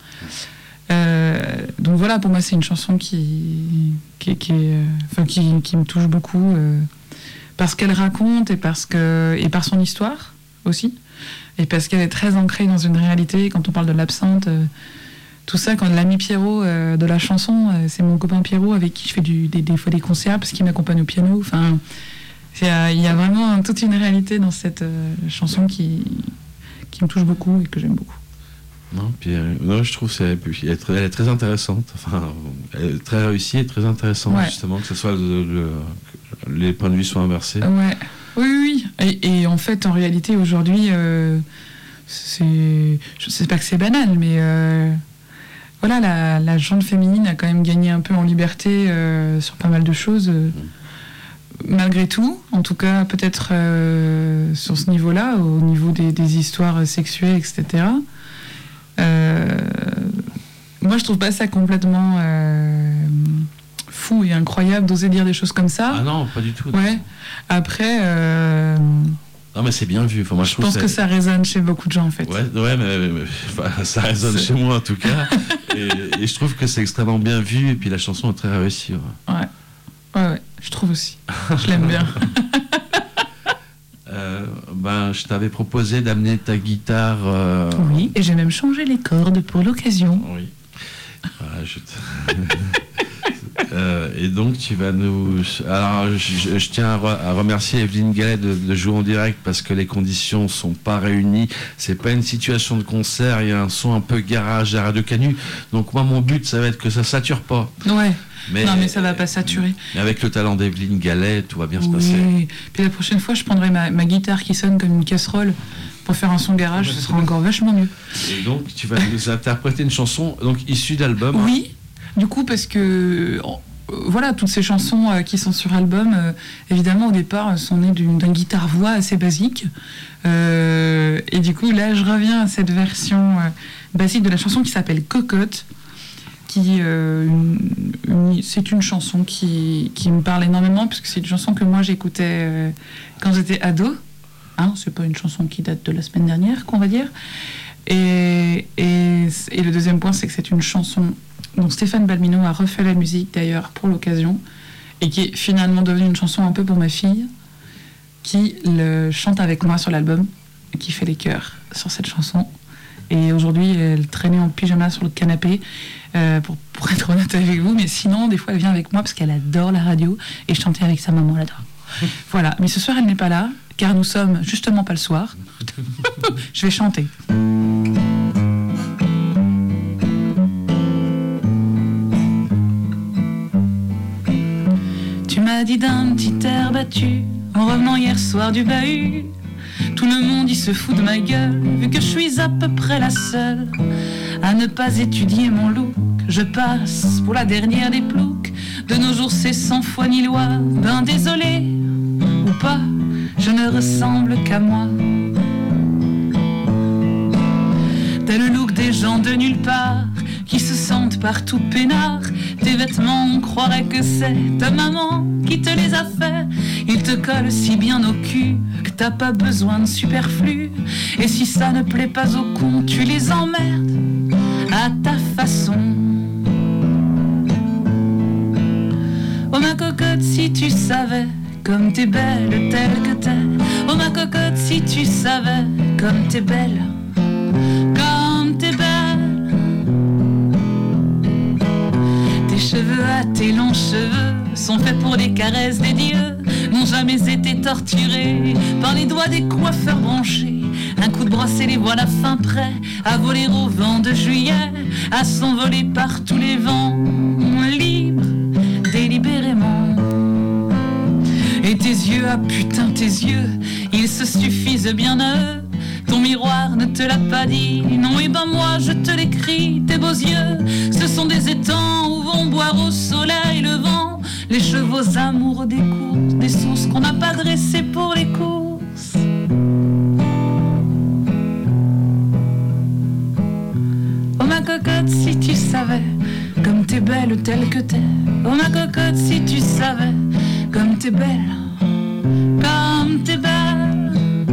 Donc voilà, pour moi c'est une chanson qui me touche beaucoup. Parce qu'elle raconte et par son histoire aussi, et parce qu'elle est très ancrée dans une réalité. Quand on parle de l'absente, tout ça, quand l'ami Pierrot de la chanson, c'est mon copain Pierrot avec qui je fais des fois des concerts parce qu'il m'accompagne au piano. Enfin, il y a vraiment toute une réalité dans cette chanson qui me touche beaucoup et que j'aime beaucoup. Non, puis, non, je trouve elle est très intéressante. Enfin, elle est très réussie et très intéressante, ouais. Justement, que ce soit les points de vue soient inversés. Ouais. Oui. Et en fait, en réalité, aujourd'hui, je sais pas que c'est banal, mais voilà, la gente féminine a quand même gagné un peu en liberté sur pas mal de choses. Malgré tout, en tout cas, peut-être sur ce niveau-là, au niveau des histoires sexuelles, etc. Moi je trouve pas ça complètement fou et incroyable d'oser dire des choses comme ça. Ah non, pas du tout. Ouais. Après non mais c'est bien vu. Enfin, moi, je pense que ça résonne chez beaucoup de gens en fait. Ouais mais enfin, ça résonne chez moi en tout cas. et je trouve que c'est extrêmement bien vu et puis la chanson est très réussie. Ouais, je trouve aussi. Je l'aime bien. Je t'avais proposé d'amener ta guitare. Oui, et j'ai même changé les cordes pour l'occasion. Oui. Et donc tu vas nous. Alors je tiens à remercier Evelyne Gallet de jouer en direct parce que les conditions sont pas réunies. C'est pas une situation de concert. Il y a un son un peu garage à Radio Canu. Donc moi mon but ça va être que ça sature pas. Ouais. Mais ça va pas saturer. Mais avec le talent d'Evelyne Gallet, tout va bien se passer. Oui. Puis la prochaine fois, je prendrai ma guitare qui sonne comme une casserole pour faire un son garage, ce sera encore vachement mieux. Et donc, tu vas nous interpréter une chanson donc issue d'album. Oui, du coup, parce que voilà, toutes ces chansons qui sont sur album, évidemment, au départ, sont nées d'un guitare-voix assez basique. Et du coup, là, je reviens à cette version basique de la chanson qui s'appelle Cocotte. C'est une chanson qui me parle énormément puisque c'est une chanson que moi j'écoutais quand j'étais ado. C'est pas une chanson qui date de la semaine dernière, qu'on va dire. Et le deuxième point, c'est que c'est une chanson dont Stéphane Balmino a refait la musique d'ailleurs pour l'occasion et qui est finalement devenue une chanson un peu pour ma fille qui le chante avec moi sur l'album et qui fait les chœurs sur cette chanson. Et aujourd'hui, elle traînait en pyjama sur le canapé, pour être honnête avec vous. Mais sinon, des fois, elle vient avec moi parce qu'elle adore la radio et chanter avec sa maman là-dedans. Voilà. Mais ce soir, elle n'est pas là, car nous sommes justement pas le soir. Je vais chanter. Tu m'as dit d'un petit air battu en revenant hier soir du bahut. Tout le monde y se fout de ma gueule, vu que je suis à peu près la seule à ne pas étudier mon look. Je passe pour la dernière des ploucs. De nos jours c'est sans foi ni loi. Ben désolé, ou pas, je ne ressemble qu'à moi. T'as le look des gens de nulle part qui se sentent partout peinards. Tes vêtements, on croirait que c'est ta maman qui te les a faits. Ils te collent si bien au cul que t'as pas besoin de superflu. Et si ça ne plaît pas aux cons, tu les emmerdes à ta façon. cocotte, si tu savais comme t'es belle telle que t'es. Oh ma cocotte, si tu savais comme t'es belle, comme t'es belle. Tes cheveux à tes longs cheveux sont faits pour les caresses des dieux, n'ont jamais été torturés par les doigts des coiffeurs branchés. Un coup de brosse et les voilà fin prêts à voler au vent de juillet, à s'envoler par tous les vents, libres, délibérément. Et tes yeux, ah putain tes yeux, ils se suffisent bien à eux. Ton miroir ne te l'a pas dit, non et ben moi je te l'écris. Tes beaux yeux, ce sont des étangs où vont boire au soleil le vent les chevaux amoureux des courses, des sources qu'on n'a pas dressées pour les courses. Oh ma cocotte, si tu savais comme t'es belle telle que t'es. Oh ma cocotte, si tu savais comme t'es belle, comme t'es belle.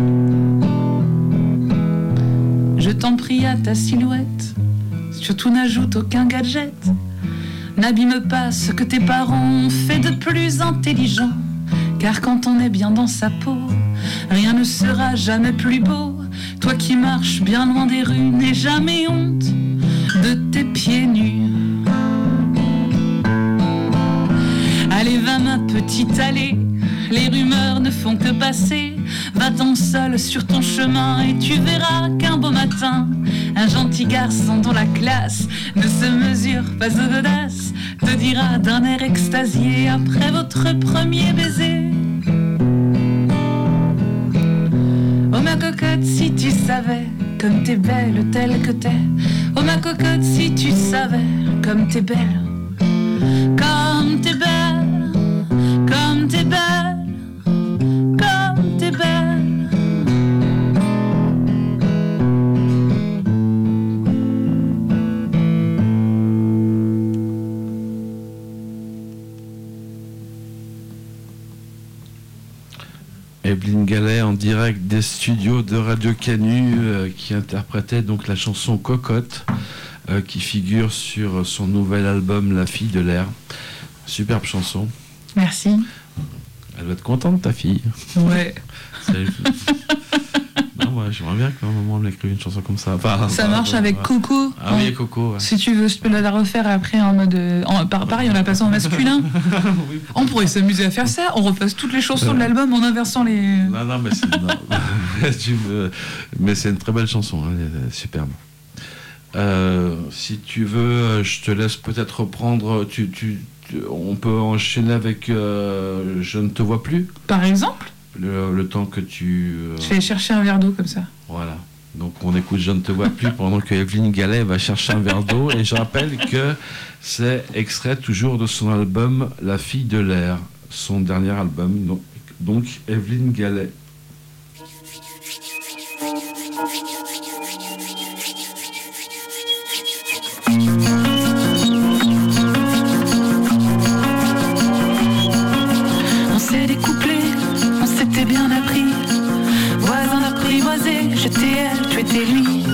Je t'en prie à ta silhouette, surtout n'ajoute aucun gadget. N'abîme pas ce que tes parents ont fait de plus intelligent, car quand on est bien dans sa peau, rien ne sera jamais plus beau. Toi qui marches bien loin des rues, n'aie jamais honte de tes pieds nus. Allez va ma petite allée, les rumeurs ne font que passer. Va-t'en seul sur ton chemin et tu verras qu'un beau matin, un gentil garçon dont la classe ne se mesure pas aux godasses te dira d'un air extasié après votre premier baiser: oh ma cocotte, si tu savais comme t'es belle telle que t'es. Oh ma cocotte, si tu savais comme t'es belle, comme t'es belle, comme t'es belle, comme t'es belle. Evelyne Gallet en direct des studios de Radio Canu qui interprétait donc la chanson Cocotte qui figure sur son nouvel album La fille de l'air. Superbe chanson. Merci. Elle va être contente, ta fille. Ouais. Non, moi j'aimerais bien que ma maman m'écrive une chanson comme ça. Enfin, ça marche avec Coco. Ah oui, Coco. Ouais. Si tu veux, je peux la refaire après en mode. Pareil, en la passant en masculin. Oui, On pourrait s'amuser à faire ça. On repasse toutes les chansons de l'album en inversant les. Non, mais mais c'est une très belle chanson, hein, elle est superbe. Si tu veux, je te laisse peut-être reprendre. On peut enchaîner avec Je ne te vois plus. Par exemple. Le temps que tu. Je vais chercher un verre d'eau comme ça. Voilà. Donc on écoute Je ne te vois plus pendant que Evelyne Gallet va chercher un verre d'eau. Et je rappelle que c'est extrait toujours de son album La fille de l'air, son dernier album. Donc Evelyne Gallet. On s'est découplé, on s'était bien appris. Voisin apprivoisé, j'étais elle, tu étais lui.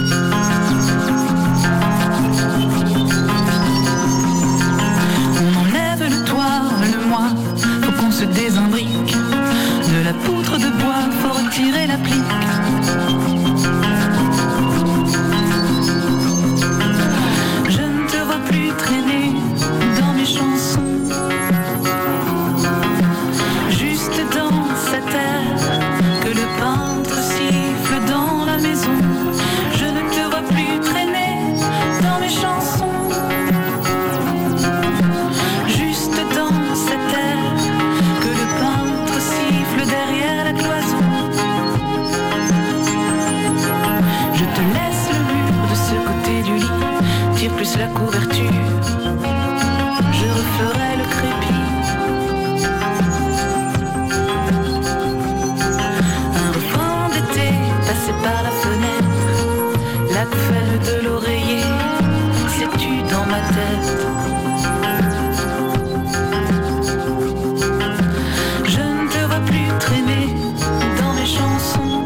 On enlève le toit, le moi, faut qu'on se désimbrique. De la poutre de bois, faut retirer l'applique. Je ne te vois plus traîner dans mes chansons. Juste dans cette air que le peintre siffle dans la maison. Je ne te vois plus traîner dans mes chansons. Juste dans cette air que le peintre siffle derrière la cloison. Je te laisse le mur de ce côté du lit, tire plus la couverture, je referai le crépi. Un refrain d'été passé par la fenêtre, la couffelle de l'oreiller, sais-tu dans ma tête. Je ne te vois plus traîner dans mes chansons.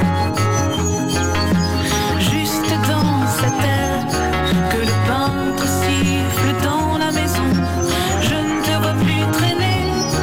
Juste dans cette air que le peintre siffle dans la maison. Je ne te vois plus traîner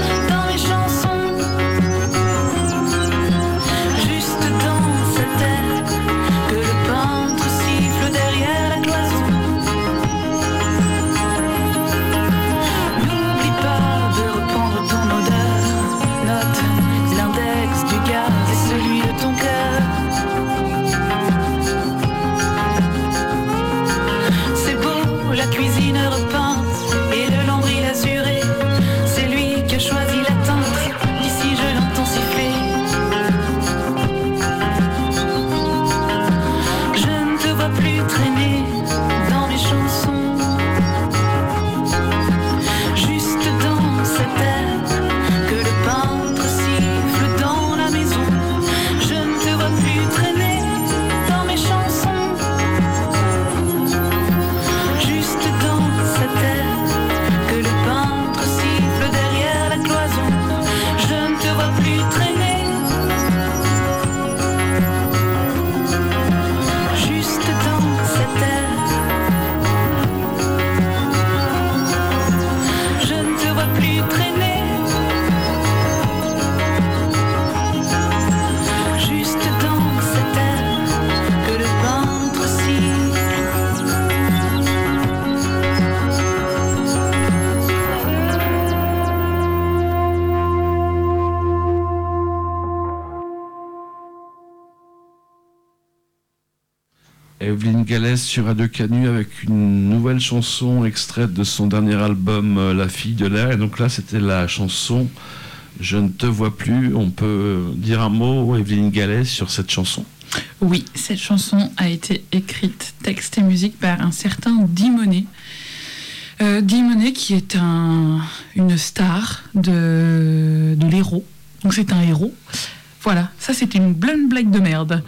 Evelyne Galès sur Radio Canu avec une nouvelle chanson extraite de son dernier album La fille de l'air. Et donc là, c'était la chanson Je ne te vois plus. On peut dire un mot, Evelyne Galès, sur cette chanson? Oui, cette chanson a été écrite, texte et musique par un certain Dimonet. Dimonet qui est une star de l'héros. Donc c'est un héros. Voilà, ça c'était une blague de merde.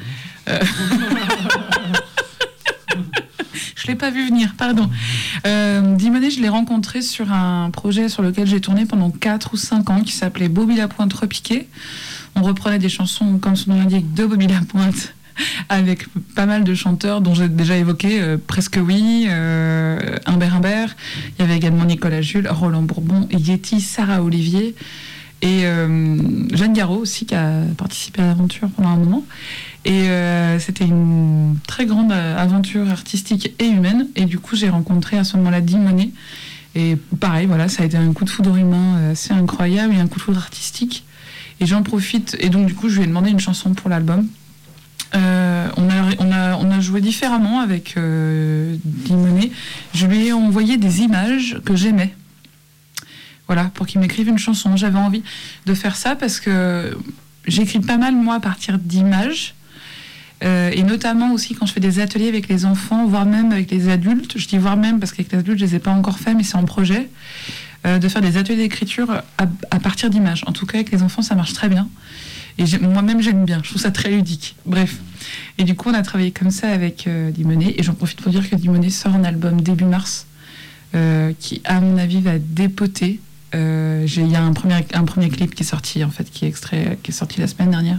Je l'ai pas vu venir, pardon. Dimonet, je l'ai rencontré sur un projet sur lequel j'ai tourné pendant 4 ou 5 ans qui s'appelait Bobby Lapointe repiqué. On reprenait des chansons, comme son nom l'indique, de Bobby Lapointe, avec pas mal de chanteurs dont j'ai déjà évoqué Presque Oui, Humbert. Il y avait également Nicolas Jules, Roland Bourbon, Yeti, Sarah Olivier et Jeanne Garraud aussi qui a participé à l'aventure pendant un moment. Et c'était une très grande aventure artistique et humaine. Et du coup, j'ai rencontré à ce moment-là Dimonet. Et pareil, voilà, ça a été un coup de foudre humain assez incroyable et un coup de foudre artistique. Et j'en profite. Et donc, du coup, je lui ai demandé une chanson pour l'album. On a joué différemment avec Dimonet. Je lui ai envoyé des images que j'aimais. Voilà, pour qu'il m'écrive une chanson. J'avais envie de faire ça parce que j'écris pas mal, moi, à partir d'images. Et notamment aussi quand je fais des ateliers avec les enfants, voire même avec les adultes. Je dis voire même parce qu'avec les adultes, je les ai pas encore fait, mais c'est en projet. De faire des ateliers d'écriture à partir d'images. En tout cas, avec les enfants, ça marche très bien. Et moi-même, j'aime bien. Je trouve ça très ludique. Bref. Et du coup, on a travaillé comme ça avec Dimonet. Et j'en profite pour dire que Dimonet sort un album début mars qui, à mon avis, va dépoter. Il y a un premier clip qui est sorti, en fait, qui est sorti la semaine dernière.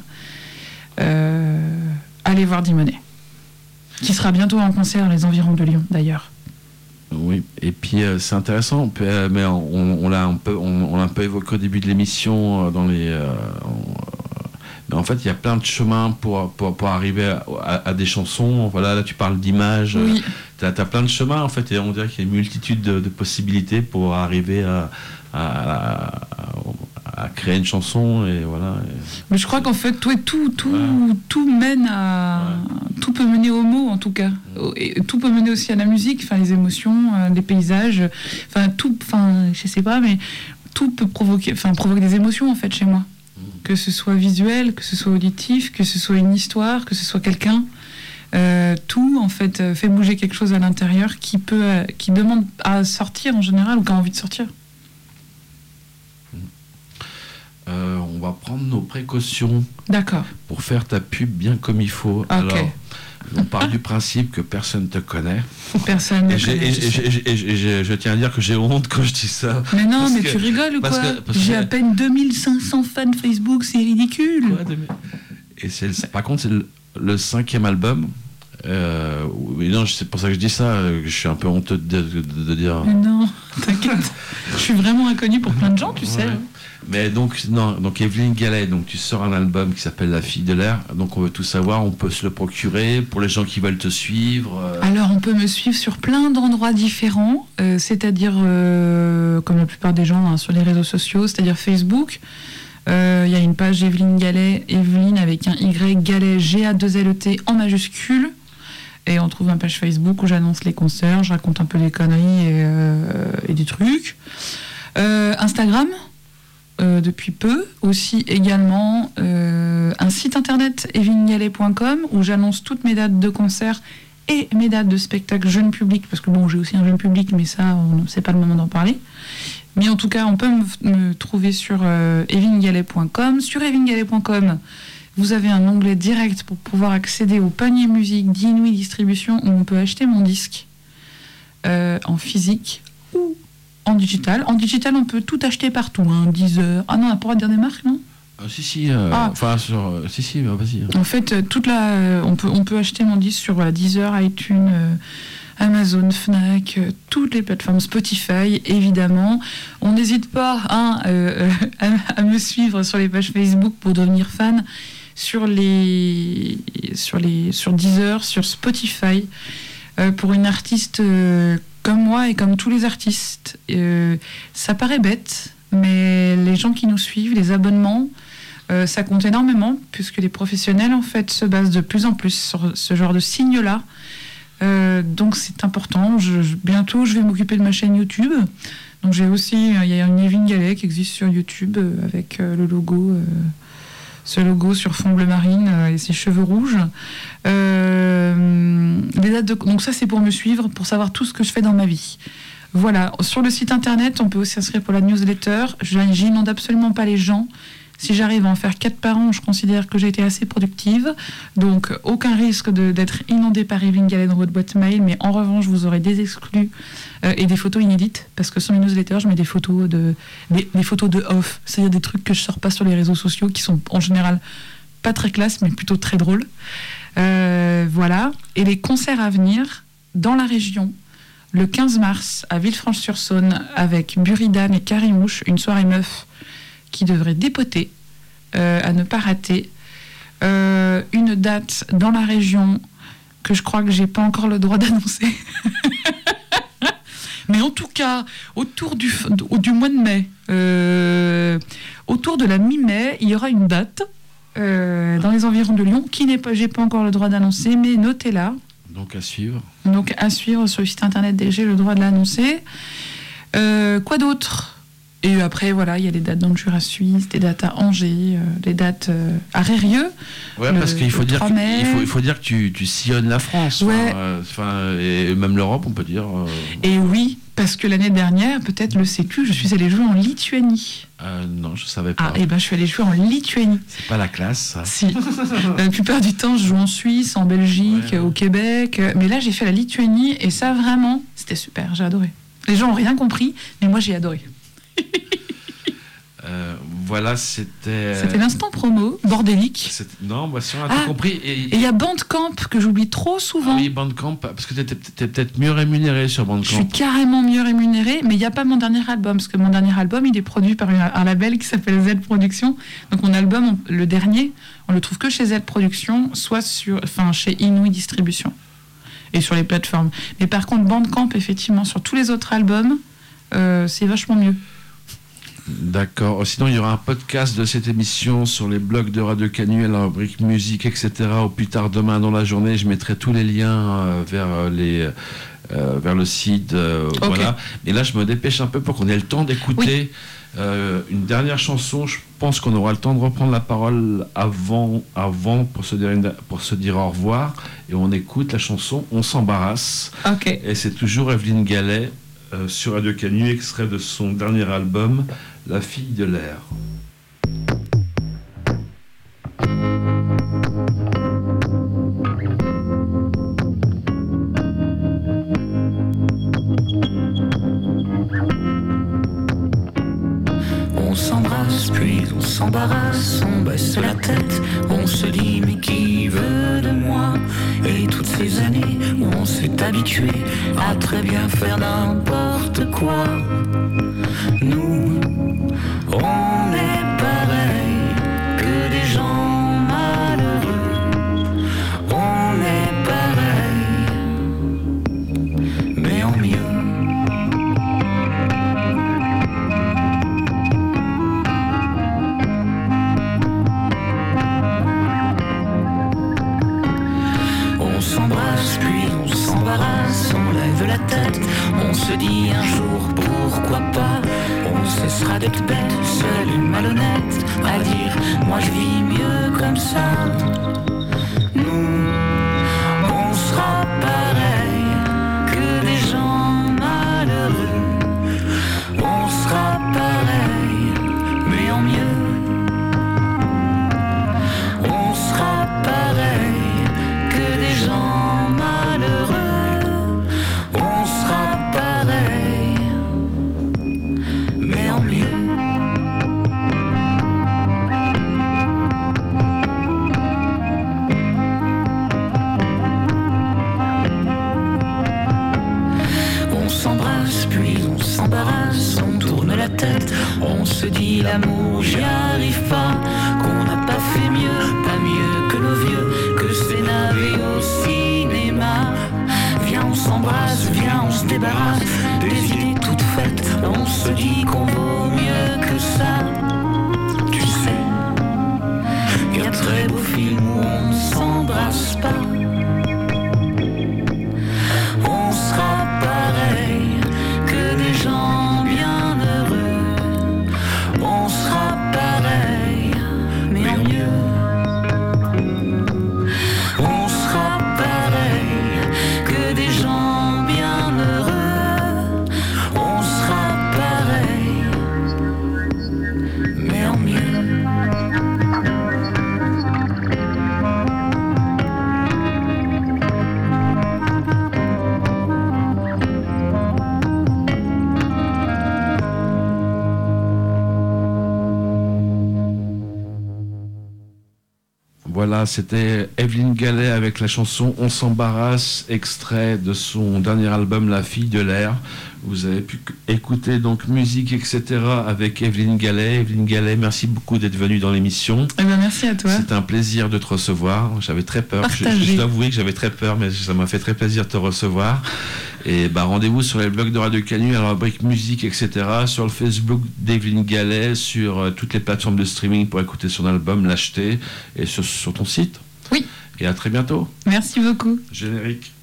Allez voir Dimonet. Qui sera bientôt en concert dans les environs de Lyon, d'ailleurs. Oui, et puis c'est intéressant, mais on l'a un peu évoqué au début de l'émission mais en fait, il y a plein de chemins pour arriver à des chansons. Voilà, là, tu parles d'images. Oui. Tu as plein de chemins, en fait, et on dirait qu'il y a une multitude de possibilités pour arriver à créer une chanson, et voilà. Mais je crois qu'en fait, tout mène à... Tout peut mener au mot, en tout cas. Et tout peut mener aussi à la musique, enfin, les émotions, les paysages, je sais pas, mais tout peut provoque des émotions, en fait, chez moi. Que ce soit visuel, que ce soit auditif, que ce soit une histoire, que ce soit quelqu'un. Tout, en fait, fait bouger quelque chose à l'intérieur qui demande à sortir, en général, ou qui a envie de sortir. On va prendre nos précautions. D'accord. Pour faire ta pub bien comme il faut. Okay. Alors, on part du principe que personne ne te connaît. Personne ne connaît. Et je tiens à dire que j'ai honte quand je dis ça. Mais non, mais tu rigoles ou quoi? J'ai à peine 2500 fans Facebook, c'est ridicule. Et par contre, c'est le 5e album. Non, c'est pour ça que je dis ça. Je suis un peu honteux de dire. Mais non, t'inquiète. Je suis vraiment inconnu pour plein de gens, tu sais. Mais donc Evelyne Galès, donc tu sors un album qui s'appelle La fille de l'air. Donc on veut tout savoir, on peut se le procurer pour les gens qui veulent te suivre. Alors on peut me suivre sur plein d'endroits différents, c'est-à-dire comme la plupart des gens sur les réseaux sociaux, c'est-à-dire Facebook. Il y a une page Evelyne Galès, Evelyne avec un Y, Galès, G-A-2-L-E-T en majuscule. Et on trouve ma page Facebook où j'annonce les concerts, je raconte un peu les conneries et des trucs. Instagram, depuis peu. Aussi également un site internet evelynegalès.com où j'annonce toutes mes dates de concerts et mes dates de spectacles jeunes publics. Parce que bon, j'ai aussi un jeune public, mais ça, c'est pas le moment d'en parler. Mais en tout cas, on peut me trouver sur evelynegalès.com. Sur evelynegalès.com, vous avez un onglet direct pour pouvoir accéder au panier musique d'Inouï Distribution où on peut acheter mon disque en physique ou en digital. En digital, on peut tout acheter partout. Deezer. Ah non, on n'a pas le droit de dire des marques, non? Si, vas-y. En fait, on peut acheter mon disque sur Deezer, iTunes, Amazon, Fnac, toutes les plateformes, Spotify, évidemment. On n'hésite pas à me suivre sur les pages Facebook pour devenir fan, sur Deezer, sur Spotify, pour une artiste comme moi et comme tous les artistes. Ça paraît bête, mais les gens qui nous suivent, les abonnements, ça compte énormément, puisque les professionnels en fait se basent de plus en plus sur ce genre de signes-là. Donc c'est important. Bientôt, je vais m'occuper de ma chaîne YouTube. Donc j'ai aussi, il y a une Evelyne Gallet qui existe sur YouTube avec le logo, ce logo sur fond bleu marine et ses cheveux rouges. Donc ça c'est pour me suivre, pour savoir tout ce que je fais dans ma vie. Voilà, sur le site internet, on peut aussi s'inscrire pour la newsletter. J'inonde absolument pas les gens. Si j'arrive à en faire 4 par an, je considère que j'ai été assez productive. Donc, aucun risque d'être inondé par Evelyne Gallet dans votre boîte mail. Mais en revanche, vous aurez des exclus et des photos inédites. Parce que sur mes newsletters, je mets des photos de off. C'est-à-dire des trucs que je sors pas sur les réseaux sociaux, qui sont en général pas très classe, mais plutôt très drôles. Voilà. Et les concerts à venir dans la région. Le 15 mars, à Villefranche-sur-Saône, avec Buridan et Carimouche, une soirée meuf qui devrait dépoter, à ne pas rater. Une date dans la région que je crois que j'ai pas encore le droit d'annoncer. Mais en tout cas, autour du mois de mai, autour de la mi-mai, il y aura une date dans les environs de Lyon j'ai pas encore le droit d'annoncer, mais notez-la. Donc à suivre. Donc à suivre sur le site internet j'ai le droit de l'annoncer. Quoi d'autre ? Et après, voilà, il y a des dates dans le Jura suisse, des dates à Angers, des dates à Rérieux. Ouais, parce qu'il faut dire que tu sillonnes la France, ouais. Et même l'Europe, on peut dire. Et oui, parce que l'année dernière, peut-être le sais-tu, je suis allée jouer en Lituanie. Non, je savais pas. Ah, et ben je suis allée jouer en Lituanie. C'est pas la classe, ça. Si. La plupart du temps, je joue en Suisse, en Belgique, ouais. Au Québec. Mais là, j'ai fait la Lituanie et ça, vraiment, c'était super. J'ai adoré. Les gens n'ont rien compris, mais moi, j'ai adoré. Voilà, c'était l'instant promo, bordélique. Non, bah, si on a tout compris. Et il y a Bandcamp, que j'oublie trop souvent. Oui, Bandcamp, parce que t'es peut-être mieux rémunéré sur Bandcamp. Je suis carrément mieux rémunéré, mais il n'y a pas mon dernier album, parce que mon dernier album, il est produit par un label qui s'appelle Z Productions. Donc mon album, le dernier, on le trouve que chez Z Productions, soit chez Inouï Distribution, et sur les plateformes. Mais par contre, Bandcamp, effectivement, sur tous les autres albums, c'est vachement mieux. D'accord. Sinon, il y aura un podcast de cette émission sur les blogs de Radio Canu, la rubrique musique, etc. Au plus tard demain dans la journée. Je mettrai tous les liens vers le site. Okay. Voilà. Et là, je me dépêche un peu pour qu'on ait le temps d'écouter une dernière chanson. Je pense qu'on aura le temps de reprendre la parole avant pour se dire au revoir. Et on écoute la chanson On s'embarrasse. Okay. Et c'est toujours Evelyne Gallet sur Radio Canu, extrait de son dernier album, La fille de l'air. On s'embrasse, puis on s'embarrasse, on baisse la tête, on se dit mais qui veut de moi? Et toutes ces années où on s'est habitué à très bien faire n'importe quoi, nous, on est pareil que des gens malheureux, on est pareil, mais en mieux. On s'embrasse, puis on s'embarrasse, on lève la tête, on se dit un jour pourquoi pas, on cessera d'être bête, seule une malhonnête à dire moi je vis mieux comme ça. Nous, on sera pareil que des gens malheureux, on sera pareil mais en mieux. On sera pareil que des gens malheureux, on sera pareil mais en mieux. On s'embrasse puis on s'embarrasse, on tourne la tête, on se dit l'amour j'y arrive pas, qu'on n'a pas fait mieux, pas mieux que nos vieux, que c'est navé au cinéma. Viens on s'embrasse, viens on se débarrasse des idées toutes faites, on se dit qu'on vaut mieux que ça. Tu sais, il y a très beaux films où on ne s'embrasse pas, Voilà, c'était Evelyne Gallet avec la chanson On s'embarrasse, extrait de son dernier album La fille de l'air. Vous avez pu écouter donc musique, etc. avec Evelyne Gallet. Evelyne Gallet, merci beaucoup d'être venue dans l'émission. Eh ben, merci à toi. C'est un plaisir de te recevoir. J'avais très peur. Je dois avouer que j'avais très peur, mais ça m'a fait très plaisir de te recevoir. Et rendez-vous sur les blogs de Radio Canu, à la rubrique musique, etc. Sur le Facebook d'Evelyne Gallet, sur toutes les plateformes de streaming pour écouter son album, l'acheter, et sur ton site. Oui. Et à très bientôt. Merci beaucoup. Générique.